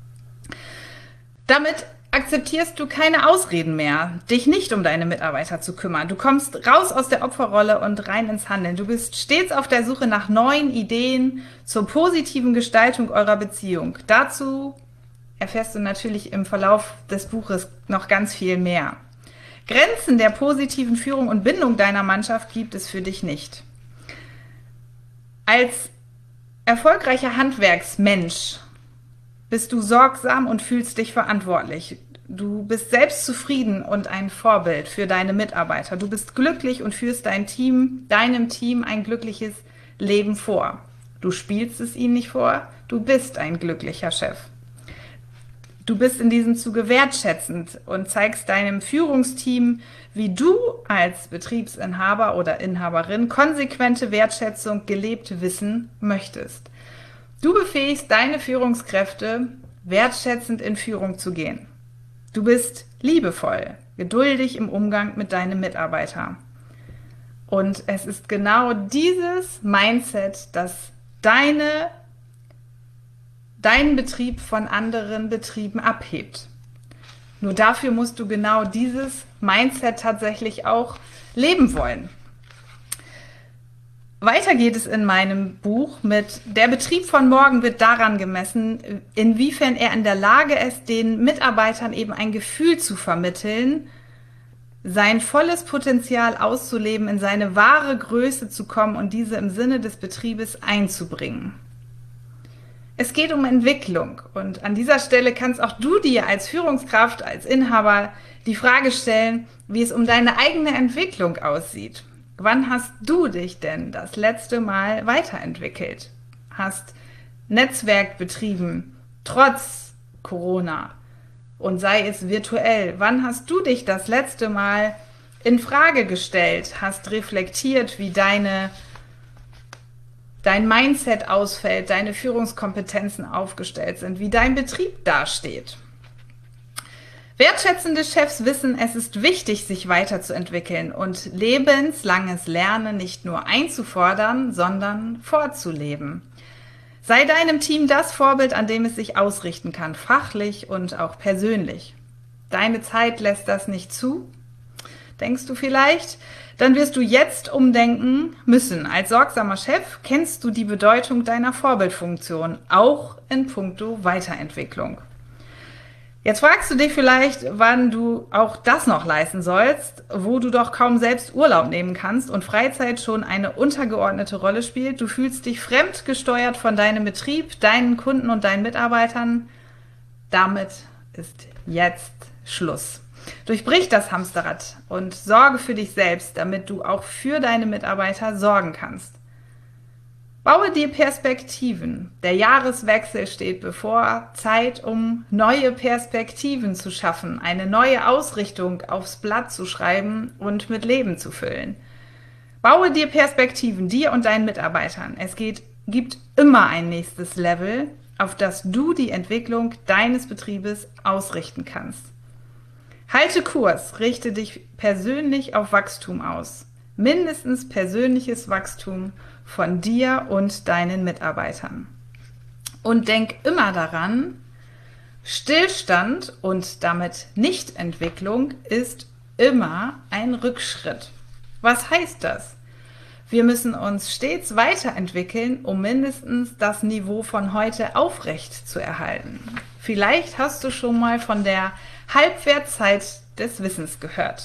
Damit akzeptierst du keine Ausreden mehr, dich nicht um deine Mitarbeiter zu kümmern. Du kommst raus aus der Opferrolle und rein ins Handeln. Du bist stets auf der Suche nach neuen Ideen zur positiven Gestaltung eurer Beziehung. Dazu erfährst du natürlich im Verlauf des Buches noch ganz viel mehr. Grenzen der positiven Führung und Bindung deiner Mannschaft gibt es für dich nicht. Als erfolgreicher Handwerksmensch bist du sorgsam und fühlst dich verantwortlich. Du bist selbstzufrieden und ein Vorbild für deine Mitarbeiter. Du bist glücklich und führst dein Team, deinem Team ein glückliches Leben vor. Du spielst es ihnen nicht vor, du bist ein glücklicher Chef. Du bist in diesem Zuge wertschätzend und zeigst deinem Führungsteam, wie du als Betriebsinhaber oder Inhaberin konsequente Wertschätzung gelebt wissen möchtest. Du befähigst deine Führungskräfte, wertschätzend in Führung zu gehen. Du bist liebevoll, geduldig im Umgang mit deinem Mitarbeiter. Und es ist genau dieses Mindset, das deine, deinen Betrieb von anderen Betrieben abhebt. Nur dafür musst du genau dieses Mindset tatsächlich auch leben wollen. Weiter geht es in meinem Buch mit: Der Betrieb von morgen wird daran gemessen, inwiefern er in der Lage ist, den Mitarbeitern eben ein Gefühl zu vermitteln, sein volles Potenzial auszuleben, in seine wahre Größe zu kommen und diese im Sinne des Betriebes einzubringen. Es geht um Entwicklung und an dieser Stelle kannst auch du dir als Führungskraft, als Inhaber die Frage stellen, wie es um deine eigene Entwicklung aussieht. Wann hast du dich denn das letzte Mal weiterentwickelt? Hast Netzwerk betrieben, trotz Corona, und sei es virtuell? Wann hast du dich das letzte Mal in Frage gestellt, hast reflektiert, wie deine, dein Mindset ausfällt, deine Führungskompetenzen aufgestellt sind, wie dein Betrieb dasteht? Wertschätzende Chefs wissen, es ist wichtig, sich weiterzuentwickeln und lebenslanges Lernen nicht nur einzufordern, sondern vorzuleben. Sei deinem Team das Vorbild, an dem es sich ausrichten kann, fachlich und auch persönlich. Deine Zeit lässt das nicht zu, denkst du vielleicht? Dann wirst du jetzt umdenken müssen. Als sorgsamer Chef kennst du die Bedeutung deiner Vorbildfunktion, auch in puncto Weiterentwicklung. Jetzt fragst du dich vielleicht, wann du auch das noch leisten sollst, wo du doch kaum selbst Urlaub nehmen kannst und Freizeit schon eine untergeordnete Rolle spielt. Du fühlst dich fremdgesteuert von deinem Betrieb, deinen Kunden und deinen Mitarbeitern. Damit ist jetzt Schluss. Durchbrich das Hamsterrad und sorge für dich selbst, damit du auch für deine Mitarbeiter sorgen kannst. Baue dir Perspektiven. Der Jahreswechsel steht bevor. Zeit, um neue Perspektiven zu schaffen, eine neue Ausrichtung aufs Blatt zu schreiben und mit Leben zu füllen. Baue dir Perspektiven, dir und deinen Mitarbeitern. Es geht, gibt immer ein nächstes Level, auf das du die Entwicklung deines Betriebes ausrichten kannst. Halte Kurs, richte dich persönlich auf Wachstum aus. Mindestens persönliches Wachstum von dir und deinen Mitarbeitern. Und denk immer daran, Stillstand und damit Nichtentwicklung ist immer ein Rückschritt. Was heißt das? Wir müssen uns stets weiterentwickeln, um mindestens das Niveau von heute aufrecht zu erhalten. Vielleicht hast du schon mal von der Halbwertzeit des Wissens gehört.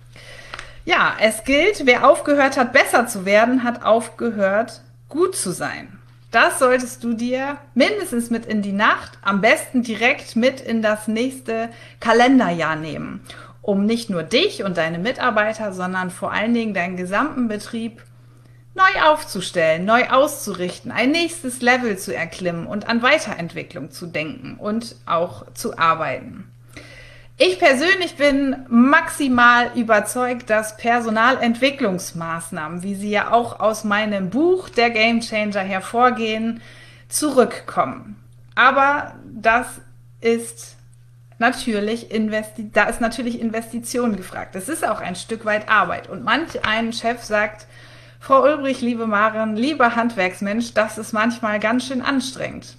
Ja, es gilt, wer aufgehört hat, besser zu werden, hat aufgehört, gut zu sein. Das solltest du dir mindestens mit in die Nacht, am besten direkt mit in das nächste Kalenderjahr nehmen, um nicht nur dich und deine Mitarbeiter, sondern vor allen Dingen deinen gesamten Betrieb neu aufzustellen, neu auszurichten, ein nächstes Level zu erklimmen und an Weiterentwicklung zu denken und auch zu arbeiten. Ich persönlich bin maximal überzeugt, dass Personalentwicklungsmaßnahmen, wie sie ja auch aus meinem Buch Der Gamechanger hervorgehen, zurückkommen. Aber das ist natürlich Investi- da ist natürlich Investition gefragt. Das ist auch ein Stück weit Arbeit. Und manch ein Chef sagt: Frau Ulbrich, liebe Maren, lieber Handwerksmensch, das ist manchmal ganz schön anstrengend.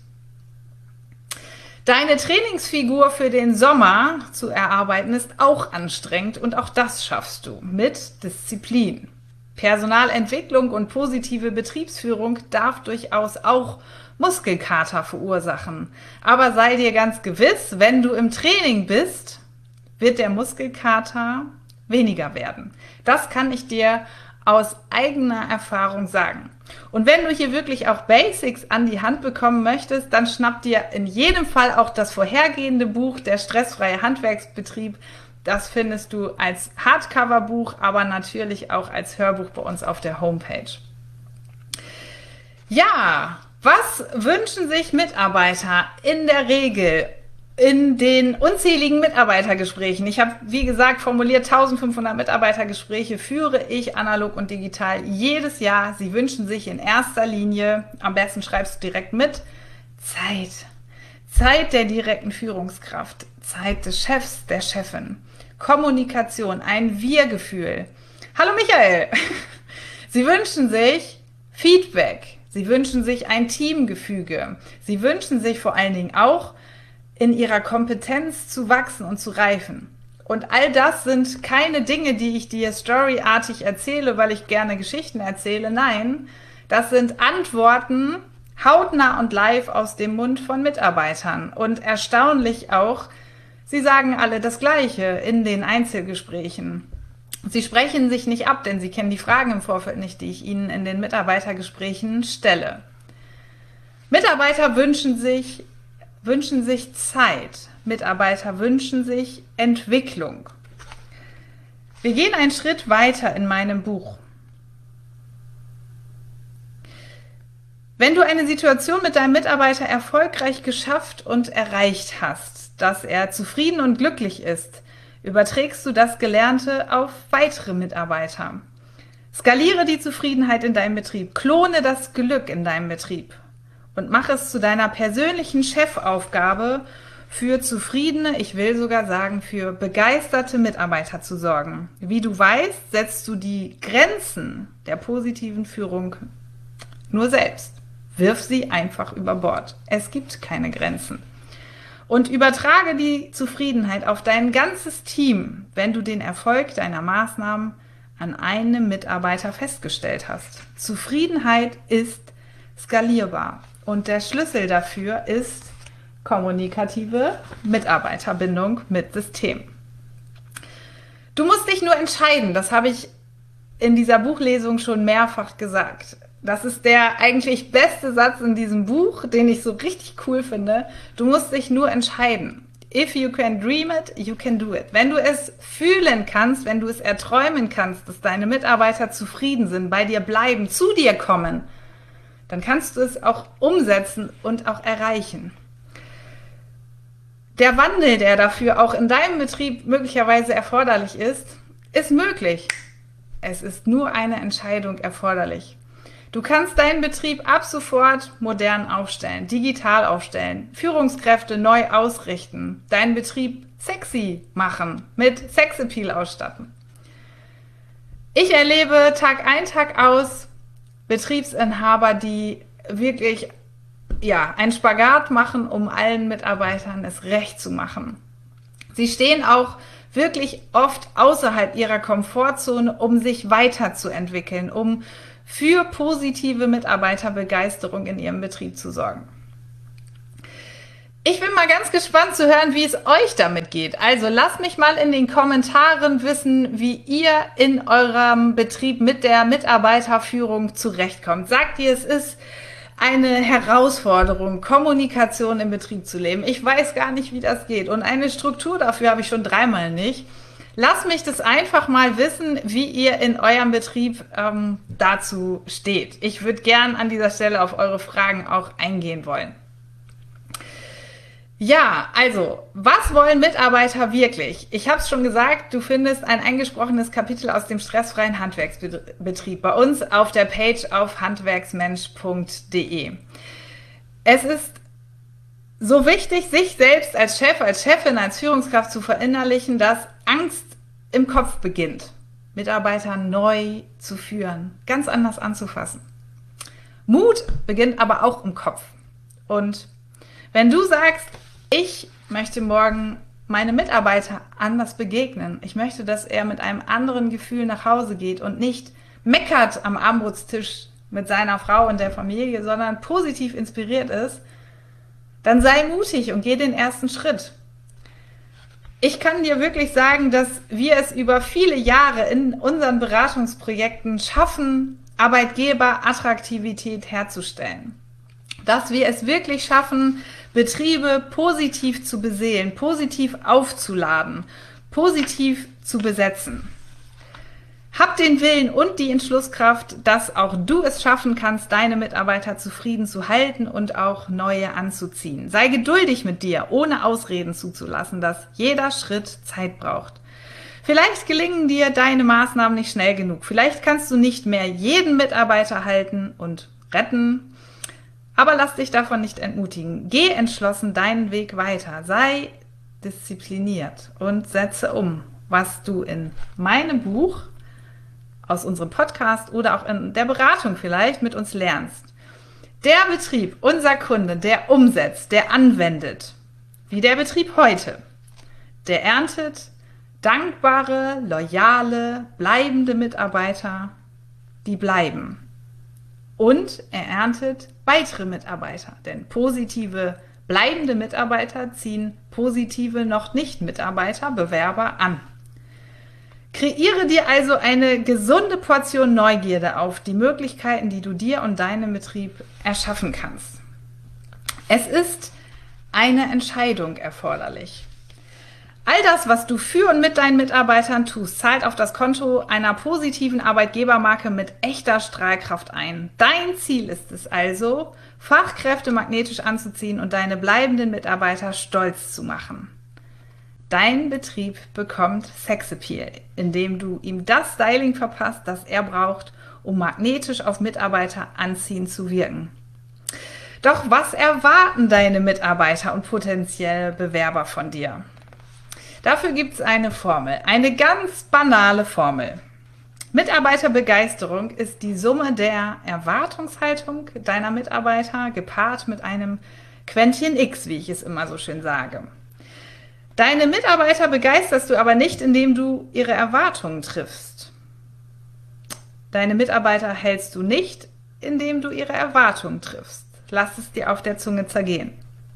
Deine Trainingsfigur für den Sommer zu erarbeiten ist auch anstrengend und auch das schaffst du mit Disziplin. Personalentwicklung und positive Betriebsführung darf durchaus auch Muskelkater verursachen. Aber sei dir ganz gewiss, wenn du im Training bist, wird der Muskelkater weniger werden. Das kann ich dir aus eigener Erfahrung sagen. Und wenn du hier wirklich auch Basics an die Hand bekommen möchtest, dann schnapp dir in jedem Fall auch das vorhergehende Buch, Der stressfreie Handwerksbetrieb. Das findest du als Hardcover-Buch, aber natürlich auch als Hörbuch bei uns auf der Homepage. Ja, was wünschen sich Mitarbeiter in der Regel in den unzähligen Mitarbeitergesprächen? Ich habe, wie gesagt, formuliert, eintausendfünfhundert Mitarbeitergespräche führe ich analog und digital jedes Jahr. Sie wünschen sich in erster Linie, am besten schreibst du direkt mit, Zeit. Zeit der direkten Führungskraft, Zeit des Chefs, der Chefin, Kommunikation, ein Wir-Gefühl. Hallo Michael! Sie wünschen sich Feedback. Sie wünschen sich ein Teamgefüge. Sie wünschen sich vor allen Dingen auch, in ihrer Kompetenz zu wachsen und zu reifen. Und all das sind keine Dinge, die ich dir storyartig erzähle, weil ich gerne Geschichten erzähle. Nein, das sind Antworten hautnah und live aus dem Mund von Mitarbeitern. Und erstaunlich auch, sie sagen alle das Gleiche in den Einzelgesprächen. Sie sprechen sich nicht ab, denn sie kennen die Fragen im Vorfeld nicht, die ich ihnen in den Mitarbeitergesprächen stelle. Mitarbeiter wünschen sich, wünschen sich Zeit. Mitarbeiter wünschen sich Entwicklung. Wir gehen einen Schritt weiter in meinem Buch. Wenn du eine Situation mit deinem Mitarbeiter erfolgreich geschafft und erreicht hast, dass er zufrieden und glücklich ist, überträgst du das Gelernte auf weitere Mitarbeiter. Skaliere die Zufriedenheit in deinem Betrieb, klone das Glück in deinem Betrieb und mach es zu deiner persönlichen Chefaufgabe, für zufriedene, ich will sogar sagen, für begeisterte Mitarbeiter zu sorgen. Wie du weißt, setzt du die Grenzen der positiven Führung nur selbst. Wirf sie einfach über Bord. Es gibt keine Grenzen. Und übertrage die Zufriedenheit auf dein ganzes Team, wenn du den Erfolg deiner Maßnahmen an einem Mitarbeiter festgestellt hast. Zufriedenheit ist skalierbar und der Schlüssel dafür ist kommunikative Mitarbeiterbindung mit System. Du musst dich nur entscheiden, das habe ich in dieser Buchlesung schon mehrfach gesagt. Das ist der eigentlich beste Satz in diesem Buch, den ich so richtig cool finde. Du musst dich nur entscheiden. If you can dream it, you can do it. Wenn du es fühlen kannst, wenn du es erträumen kannst, dass deine Mitarbeiter zufrieden sind, bei dir bleiben, zu dir kommen, dann kannst du es auch umsetzen und auch erreichen. Der Wandel, der dafür auch in deinem Betrieb möglicherweise erforderlich ist, ist möglich. Es ist nur eine Entscheidung erforderlich. Du kannst deinen Betrieb ab sofort modern aufstellen, digital aufstellen, Führungskräfte neu ausrichten, deinen Betrieb sexy machen, mit Sexappeal ausstatten. Ich erlebe Tag ein, Tag aus Betriebsinhaber, die wirklich ja, einen Spagat machen, um allen Mitarbeitern es recht zu machen. Sie stehen auch wirklich oft außerhalb ihrer Komfortzone, um sich weiterzuentwickeln, um für positive Mitarbeiterbegeisterung in ihrem Betrieb zu sorgen. Ich bin mal ganz gespannt zu hören, wie es euch damit geht. Also lasst mich mal in den Kommentaren wissen, wie ihr in eurem Betrieb mit der Mitarbeiterführung zurechtkommt. Sagt ihr, es ist eine Herausforderung, Kommunikation im Betrieb zu leben? Ich weiß gar nicht, wie das geht. Und eine Struktur dafür habe ich schon dreimal nicht. Lasst mich das einfach mal wissen, wie ihr in eurem Betrieb ähm, dazu steht. Ich würde gern an dieser Stelle auf eure Fragen auch eingehen wollen. Ja, also, was wollen Mitarbeiter wirklich? Ich habe es schon gesagt, du findest ein eingesprochenes Kapitel aus dem stressfreien Handwerksbetrieb bei uns auf der Page auf handwerksmensch punkt de. Es ist so wichtig, sich selbst als Chef, als Chefin, als Führungskraft zu verinnerlichen, dass Angst im Kopf beginnt, Mitarbeiter neu zu führen, ganz anders anzufassen. Mut beginnt aber auch im Kopf. Und wenn du sagst, ich möchte morgen meinem Mitarbeiter anders begegnen, ich möchte, dass er mit einem anderen Gefühl nach Hause geht und nicht meckert am Abendbrotstisch mit seiner Frau und der Familie, sondern positiv inspiriert ist, dann sei mutig und geh den ersten Schritt. Ich kann dir wirklich sagen, dass wir es über viele Jahre in unseren Beratungsprojekten schaffen, Arbeitgeberattraktivität herzustellen. Dass wir es wirklich schaffen, Betriebe positiv zu beseelen, positiv aufzuladen, positiv zu besetzen. Hab den Willen und die Entschlusskraft, dass auch du es schaffen kannst, deine Mitarbeiter zufrieden zu halten und auch neue anzuziehen. Sei geduldig mit dir, ohne Ausreden zuzulassen, dass jeder Schritt Zeit braucht. Vielleicht gelingen dir deine Maßnahmen nicht schnell genug. Vielleicht kannst du nicht mehr jeden Mitarbeiter halten und retten. Aber lass dich davon nicht entmutigen. Geh entschlossen deinen Weg weiter. Sei diszipliniert und setze um, was du in meinem Buch, aus unserem Podcast oder auch in der Beratung vielleicht mit uns lernst. Der Betrieb, unser Kunde, der umsetzt, der anwendet, wie der Betrieb heute, der erntet dankbare, loyale, bleibende Mitarbeiter, die bleiben. Und er erntet weitere Mitarbeiter, denn positive, bleibende Mitarbeiter ziehen positive, noch nicht Mitarbeiter, Bewerber an. Kreiere dir also eine gesunde Portion Neugierde auf die Möglichkeiten, die du dir und deinem Betrieb erschaffen kannst. Es ist eine Entscheidung erforderlich. All das, was du für und mit deinen Mitarbeitern tust, zahlt auf das Konto einer positiven Arbeitgebermarke mit echter Strahlkraft ein. Dein Ziel ist es also, Fachkräfte magnetisch anzuziehen und deine bleibenden Mitarbeiter stolz zu machen. Dein Betrieb bekommt Sexappeal, indem du ihm das Styling verpasst, das er braucht, um magnetisch auf Mitarbeiter anziehend zu wirken. Doch was erwarten deine Mitarbeiter und potenzielle Bewerber von dir? Dafür gibt es eine Formel, eine ganz banale Formel. Mitarbeiterbegeisterung ist die Summe der Erwartungshaltung deiner Mitarbeiter gepaart mit einem Quäntchen X, wie ich es immer so schön sage. Deine Mitarbeiter begeisterst du aber nicht, indem du ihre Erwartungen triffst. Deine Mitarbeiter hältst du nicht, indem du ihre Erwartungen triffst. Lass es dir auf der Zunge zergehen.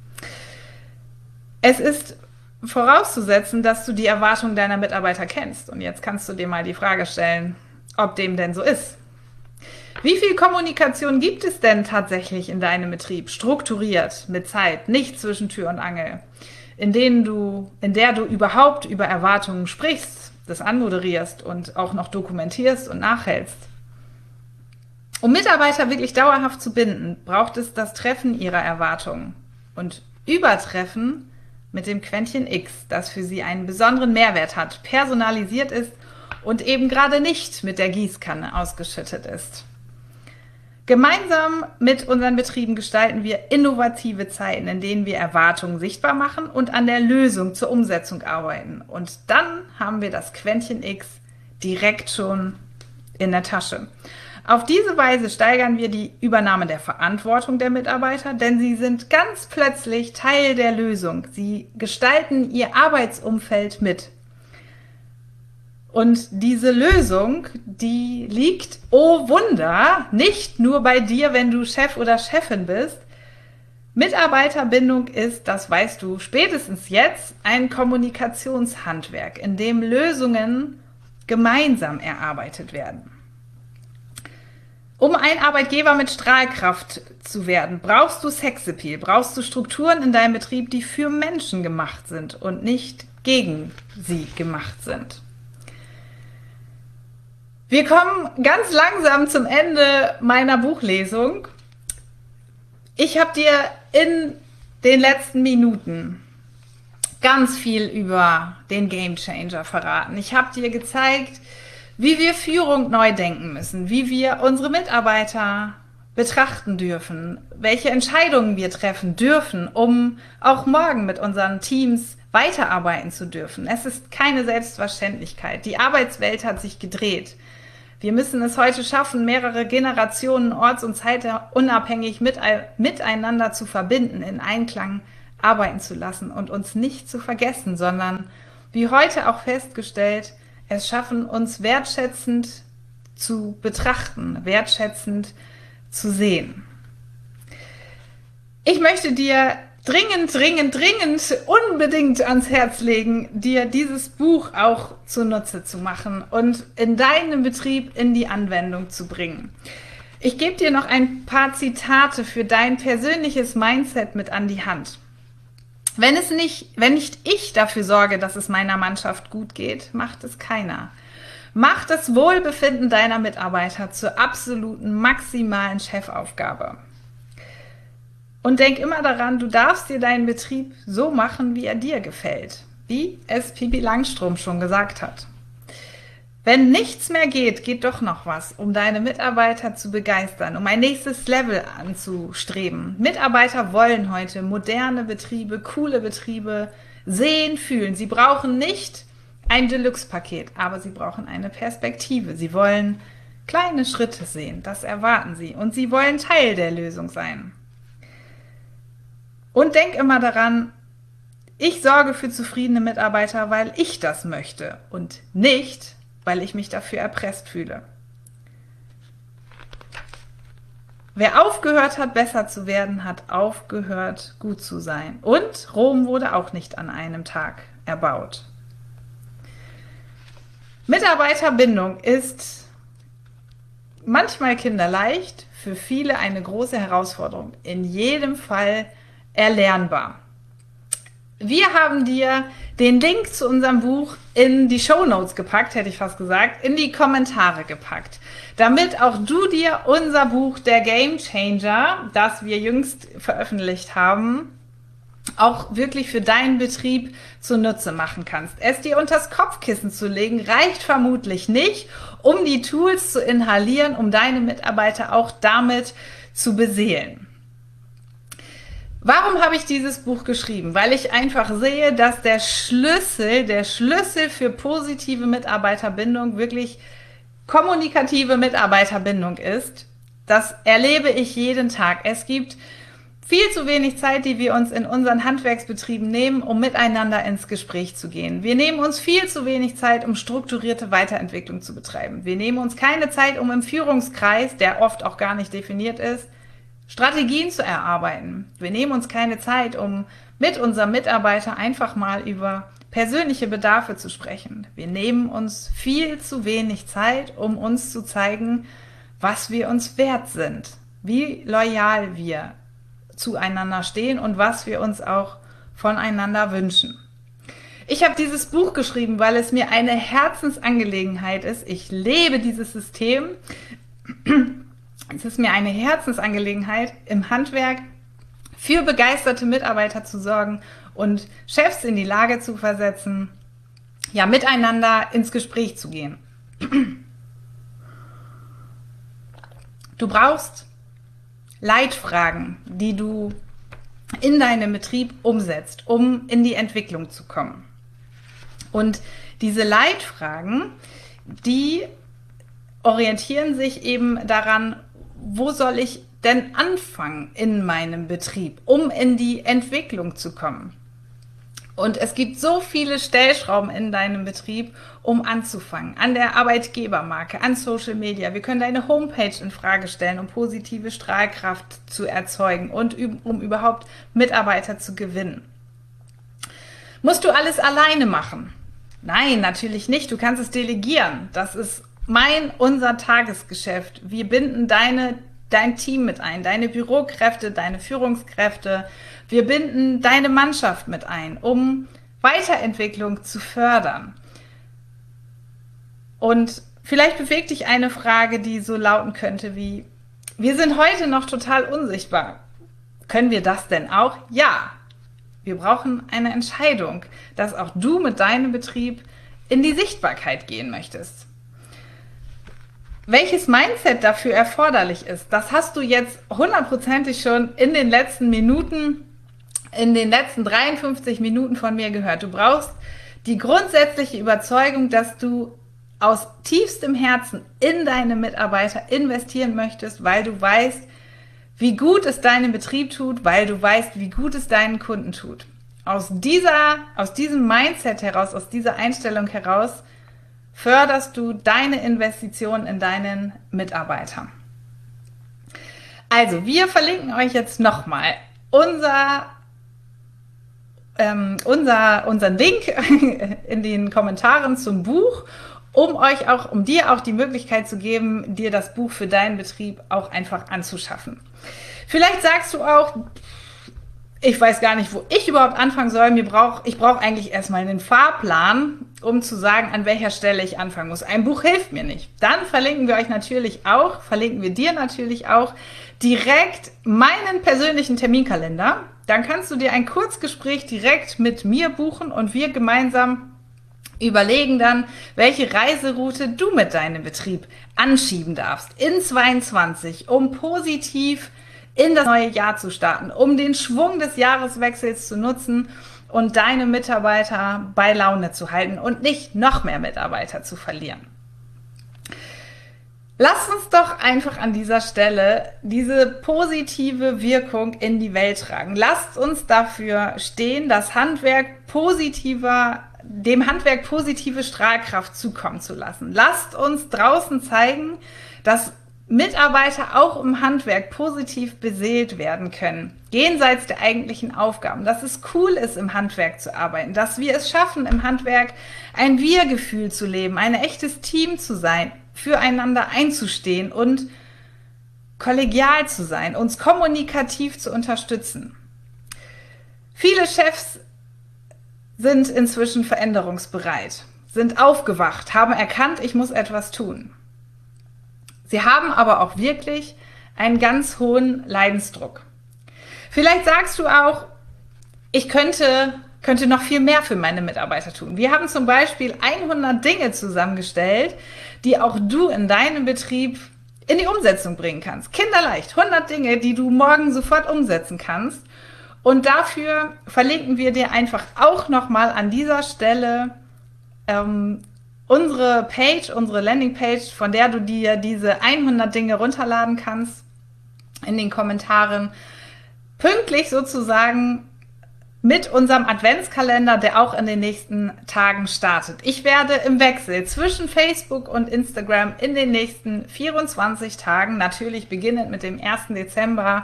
Es ist vorauszusetzen, dass du die Erwartungen deiner Mitarbeiter kennst. Und jetzt kannst du dir mal die Frage stellen, ob dem denn so ist. Wie viel Kommunikation gibt es denn tatsächlich in deinem Betrieb? Strukturiert, mit Zeit, nicht zwischen Tür und Angel, in denen du, in der du überhaupt über Erwartungen sprichst, das anmoderierst und auch noch dokumentierst und nachhältst. Um Mitarbeiter wirklich dauerhaft zu binden, braucht es das Treffen ihrer Erwartungen und Übertreffen mit dem Quäntchen X, das für sie einen besonderen Mehrwert hat, personalisiert ist und eben gerade nicht mit der Gießkanne ausgeschüttet ist. Gemeinsam mit unseren Betrieben gestalten wir innovative Zeiten, in denen wir Erwartungen sichtbar machen und an der Lösung zur Umsetzung arbeiten. Und dann haben wir das Quäntchen X direkt schon in der Tasche. Auf diese Weise steigern wir die Übernahme der Verantwortung der Mitarbeiter, denn sie sind ganz plötzlich Teil der Lösung. Sie gestalten ihr Arbeitsumfeld mit. Und diese Lösung, die liegt, oh Wunder, nicht nur bei dir, wenn du Chef oder Chefin bist. Mitarbeiterbindung ist, das weißt du spätestens jetzt, ein Kommunikationshandwerk, in dem Lösungen gemeinsam erarbeitet werden. Um ein Arbeitgeber mit Strahlkraft zu werden, brauchst du Sexappeal, brauchst du Strukturen in deinem Betrieb, die für Menschen gemacht sind und nicht gegen sie gemacht sind. Wir kommen ganz langsam zum Ende meiner Buchlesung. Ich habe dir in den letzten Minuten ganz viel über den Gamechanger verraten. Ich habe dir gezeigt, wie wir Führung neu denken müssen, wie wir unsere Mitarbeiter betrachten dürfen, welche Entscheidungen wir treffen dürfen, um auch morgen mit unseren Teams weiterarbeiten zu dürfen. Es ist keine Selbstverständlichkeit. Die Arbeitswelt hat sich gedreht. Wir müssen es heute schaffen, mehrere Generationen orts- und zeitunabhängig mit, miteinander zu verbinden, in Einklang arbeiten zu lassen und uns nicht zu vergessen, sondern, wie heute auch festgestellt, es schaffen, uns wertschätzend zu betrachten, wertschätzend zu sehen. Ich möchte dir dringend, dringend, dringend unbedingt ans Herz legen, dir dieses Buch auch zunutze zu machen und in deinem Betrieb in die Anwendung zu bringen. Ich gebe dir noch ein paar Zitate für dein persönliches Mindset mit an die Hand. Wenn es nicht, wenn nicht ich dafür sorge, dass es meiner Mannschaft gut geht, macht es keiner. Mach das Wohlbefinden deiner Mitarbeiter zur absoluten maximalen Chefaufgabe. Und denk immer daran, du darfst dir deinen Betrieb so machen, wie er dir gefällt, wie es Pippi Langstrumpf schon gesagt hat. Wenn nichts mehr geht, geht doch noch was, um deine Mitarbeiter zu begeistern, um ein nächstes Level anzustreben. Mitarbeiter wollen heute moderne Betriebe, coole Betriebe sehen, fühlen. Sie brauchen nicht ein Deluxe-Paket, aber sie brauchen eine Perspektive. Sie wollen kleine Schritte sehen, das erwarten sie. Und sie wollen Teil der Lösung sein. Und denk immer daran, ich sorge für zufriedene Mitarbeiter, weil ich das möchte und nicht, weil ich mich dafür erpresst fühle. Wer aufgehört hat, besser zu werden, hat aufgehört, gut zu sein. Und Rom wurde auch nicht an einem Tag erbaut. Mitarbeiterbindung ist manchmal kinderleicht, für viele eine große Herausforderung, in jedem Fall erlernbar. Wir haben dir den Link zu unserem Buch in die Shownotes gepackt, hätte ich fast gesagt, in die Kommentare gepackt, damit auch du dir unser Buch Der Game Changer, das wir jüngst veröffentlicht haben, auch wirklich für deinen Betrieb zunutze machen kannst. Es dir unters Kopfkissen zu legen, reicht vermutlich nicht, um die Tools zu inhalieren, um deine Mitarbeiter auch damit zu beseelen. Warum habe ich dieses Buch geschrieben? Weil ich einfach sehe, dass der Schlüssel, der Schlüssel für positive Mitarbeiterbindung wirklich kommunikative Mitarbeiterbindung ist. Das erlebe ich jeden Tag. Es gibt viel zu wenig Zeit, die wir uns in unseren Handwerksbetrieben nehmen, um miteinander ins Gespräch zu gehen. Wir nehmen uns viel zu wenig Zeit, um strukturierte Weiterentwicklung zu betreiben. Wir nehmen uns keine Zeit, um im Führungskreis, der oft auch gar nicht definiert ist, Strategien zu erarbeiten. Wir nehmen uns keine Zeit, um mit unserem Mitarbeiter einfach mal über persönliche Bedarfe zu sprechen. Wir nehmen uns viel zu wenig Zeit, um uns zu zeigen, was wir uns wert sind, wie loyal wir zueinander stehen und was wir uns auch voneinander wünschen. Ich habe dieses Buch geschrieben, weil es mir eine Herzensangelegenheit ist. Ich lebe dieses System. Es ist mir eine Herzensangelegenheit, im Handwerk für begeisterte Mitarbeiter zu sorgen und Chefs in die Lage zu versetzen, ja, miteinander ins Gespräch zu gehen. Du brauchst Leitfragen, die du in deinem Betrieb umsetzt, um in die Entwicklung zu kommen. Und diese Leitfragen, die orientieren sich eben daran, wo soll ich denn anfangen in meinem Betrieb, um in die Entwicklung zu kommen? Und es gibt so viele Stellschrauben in deinem Betrieb, um anzufangen. An der Arbeitgebermarke, an Social Media. Wir können deine Homepage in Frage stellen, um positive Strahlkraft zu erzeugen und um überhaupt Mitarbeiter zu gewinnen. Musst du alles alleine machen? Nein, natürlich nicht. Du kannst es delegieren. Das ist mein, unser Tagesgeschäft. Wir binden deine, dein Team mit ein, deine Bürokräfte, deine Führungskräfte. Wir binden deine Mannschaft mit ein, um Weiterentwicklung zu fördern. Und vielleicht bewegt dich eine Frage, die so lauten könnte wie, wir sind heute noch total unsichtbar. Können wir das denn auch? Ja. Wir brauchen eine Entscheidung, dass auch du mit deinem Betrieb in die Sichtbarkeit gehen möchtest. Welches Mindset dafür erforderlich ist, das hast du jetzt hundertprozentig schon in den letzten Minuten, in den letzten dreiundfünfzig Minuten von mir gehört. Du brauchst die grundsätzliche Überzeugung, dass du aus tiefstem Herzen in deine Mitarbeiter investieren möchtest, weil du weißt, wie gut es deinem Betrieb tut, weil du weißt, wie gut es deinen Kunden tut. Aus dieser, aus diesem Mindset heraus, aus dieser Einstellung heraus, förderst du deine Investition in deinen Mitarbeiter. Also, wir verlinken euch jetzt nochmal unser ähm, unser, unseren Link in den Kommentaren zum Buch, um euch auch, um dir auch die Möglichkeit zu geben, dir das Buch für deinen Betrieb auch einfach anzuschaffen. Vielleicht sagst du auch, ich weiß gar nicht, wo ich überhaupt anfangen soll. Mir brauch, ich brauche eigentlich erstmal einen Fahrplan, um zu sagen, an welcher Stelle ich anfangen muss. Ein Buch hilft mir nicht. Dann verlinken wir euch natürlich auch, verlinken wir dir natürlich auch direkt meinen persönlichen Terminkalender. Dann kannst du dir ein Kurzgespräch direkt mit mir buchen und wir gemeinsam überlegen dann, welche Reiseroute du mit deinem Betrieb anschieben darfst in zweiundzwanzig, um positiv in das neue Jahr zu starten, um den Schwung des Jahreswechsels zu nutzen und deine Mitarbeiter bei Laune zu halten und nicht noch mehr Mitarbeiter zu verlieren. Lasst uns doch einfach an dieser Stelle diese positive Wirkung in die Welt tragen. Lasst uns dafür stehen, das Handwerk positiver, dem Handwerk positive Strahlkraft zukommen zu lassen. Lasst uns draußen zeigen, dass Mitarbeiter auch im Handwerk positiv beseelt werden können, jenseits der eigentlichen Aufgaben, dass es cool ist, im Handwerk zu arbeiten, dass wir es schaffen, im Handwerk ein Wir-Gefühl zu leben, ein echtes Team zu sein, füreinander einzustehen und kollegial zu sein, uns kommunikativ zu unterstützen. Viele Chefs sind inzwischen veränderungsbereit, sind aufgewacht, haben erkannt, ich muss etwas tun. Sie haben aber auch wirklich einen ganz hohen Leidensdruck. Vielleicht sagst du auch, ich könnte, könnte noch viel mehr für meine Mitarbeiter tun. Wir haben zum Beispiel hundert Dinge zusammengestellt, die auch du in deinem Betrieb in die Umsetzung bringen kannst. Kinderleicht, hundert Dinge, die du morgen sofort umsetzen kannst. Und dafür verlinken wir dir einfach auch nochmal an dieser Stelle ähm, unsere Page, unsere Landingpage, von der du dir diese hundert Dinge runterladen kannst, in den Kommentaren, pünktlich sozusagen mit unserem Adventskalender, der auch in den nächsten Tagen startet. Ich werde im Wechsel zwischen Facebook und Instagram in den nächsten vierundzwanzig Tagen, natürlich beginnend mit dem ersten Dezember,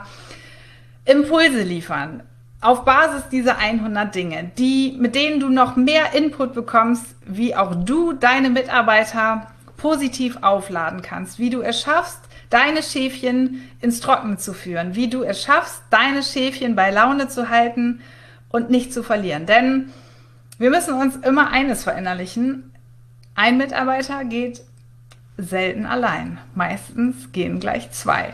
Impulse liefern. Auf Basis dieser hundert Dinge, die, mit denen du noch mehr Input bekommst, wie auch du deine Mitarbeiter positiv aufladen kannst, wie du es schaffst, deine Schäfchen ins Trockene zu führen, wie du es schaffst, deine Schäfchen bei Laune zu halten und nicht zu verlieren. Denn wir müssen uns immer eines verinnerlichen: Ein Mitarbeiter geht selten allein. Meistens gehen gleich zwei.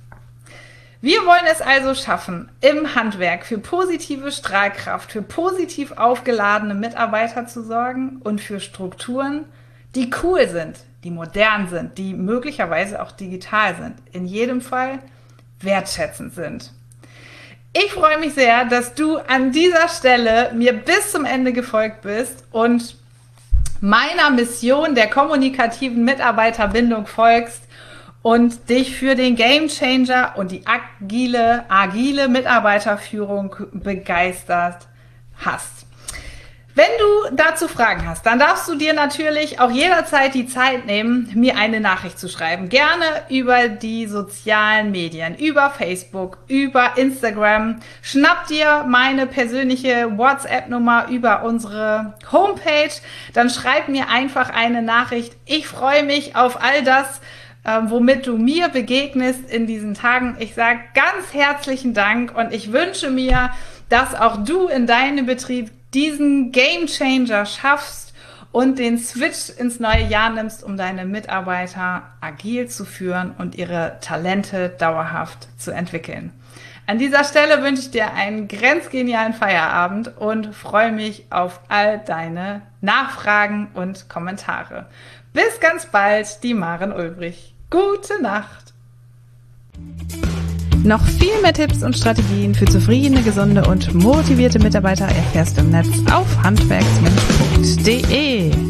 Wir wollen es also schaffen, im Handwerk für positive Strahlkraft, für positiv aufgeladene Mitarbeiter zu sorgen und für Strukturen, die cool sind, die modern sind, die möglicherweise auch digital sind, in jedem Fall wertschätzend sind. Ich freue mich sehr, dass du an dieser Stelle mir bis zum Ende gefolgt bist und meiner Mission der kommunikativen Mitarbeiterbindung folgst und dich für den Gamechanger und die agile, agile Mitarbeiterführung begeistert hast. Wenn du dazu Fragen hast, dann darfst du dir natürlich auch jederzeit die Zeit nehmen, mir eine Nachricht zu schreiben. Gerne über die sozialen Medien, über Facebook, über Instagram. Schnapp dir meine persönliche WhatsApp-Nummer über unsere Homepage. Dann schreib mir einfach eine Nachricht. Ich freue mich auf all das, womit du mir begegnest in diesen Tagen. Ich sage ganz herzlichen Dank und ich wünsche mir, dass auch du in deinem Betrieb diesen Gamechanger schaffst und den Switch ins neue Jahr nimmst, um deine Mitarbeiter agil zu führen und ihre Talente dauerhaft zu entwickeln. An dieser Stelle wünsche ich dir einen grenzgenialen Feierabend und freue mich auf all deine Nachfragen und Kommentare. Bis ganz bald, die Maren Ulbrich. Gute Nacht! Noch viel mehr Tipps und Strategien für zufriedene, gesunde und motivierte Mitarbeiter erfährst du im Netz auf handwerksmensch punkt de.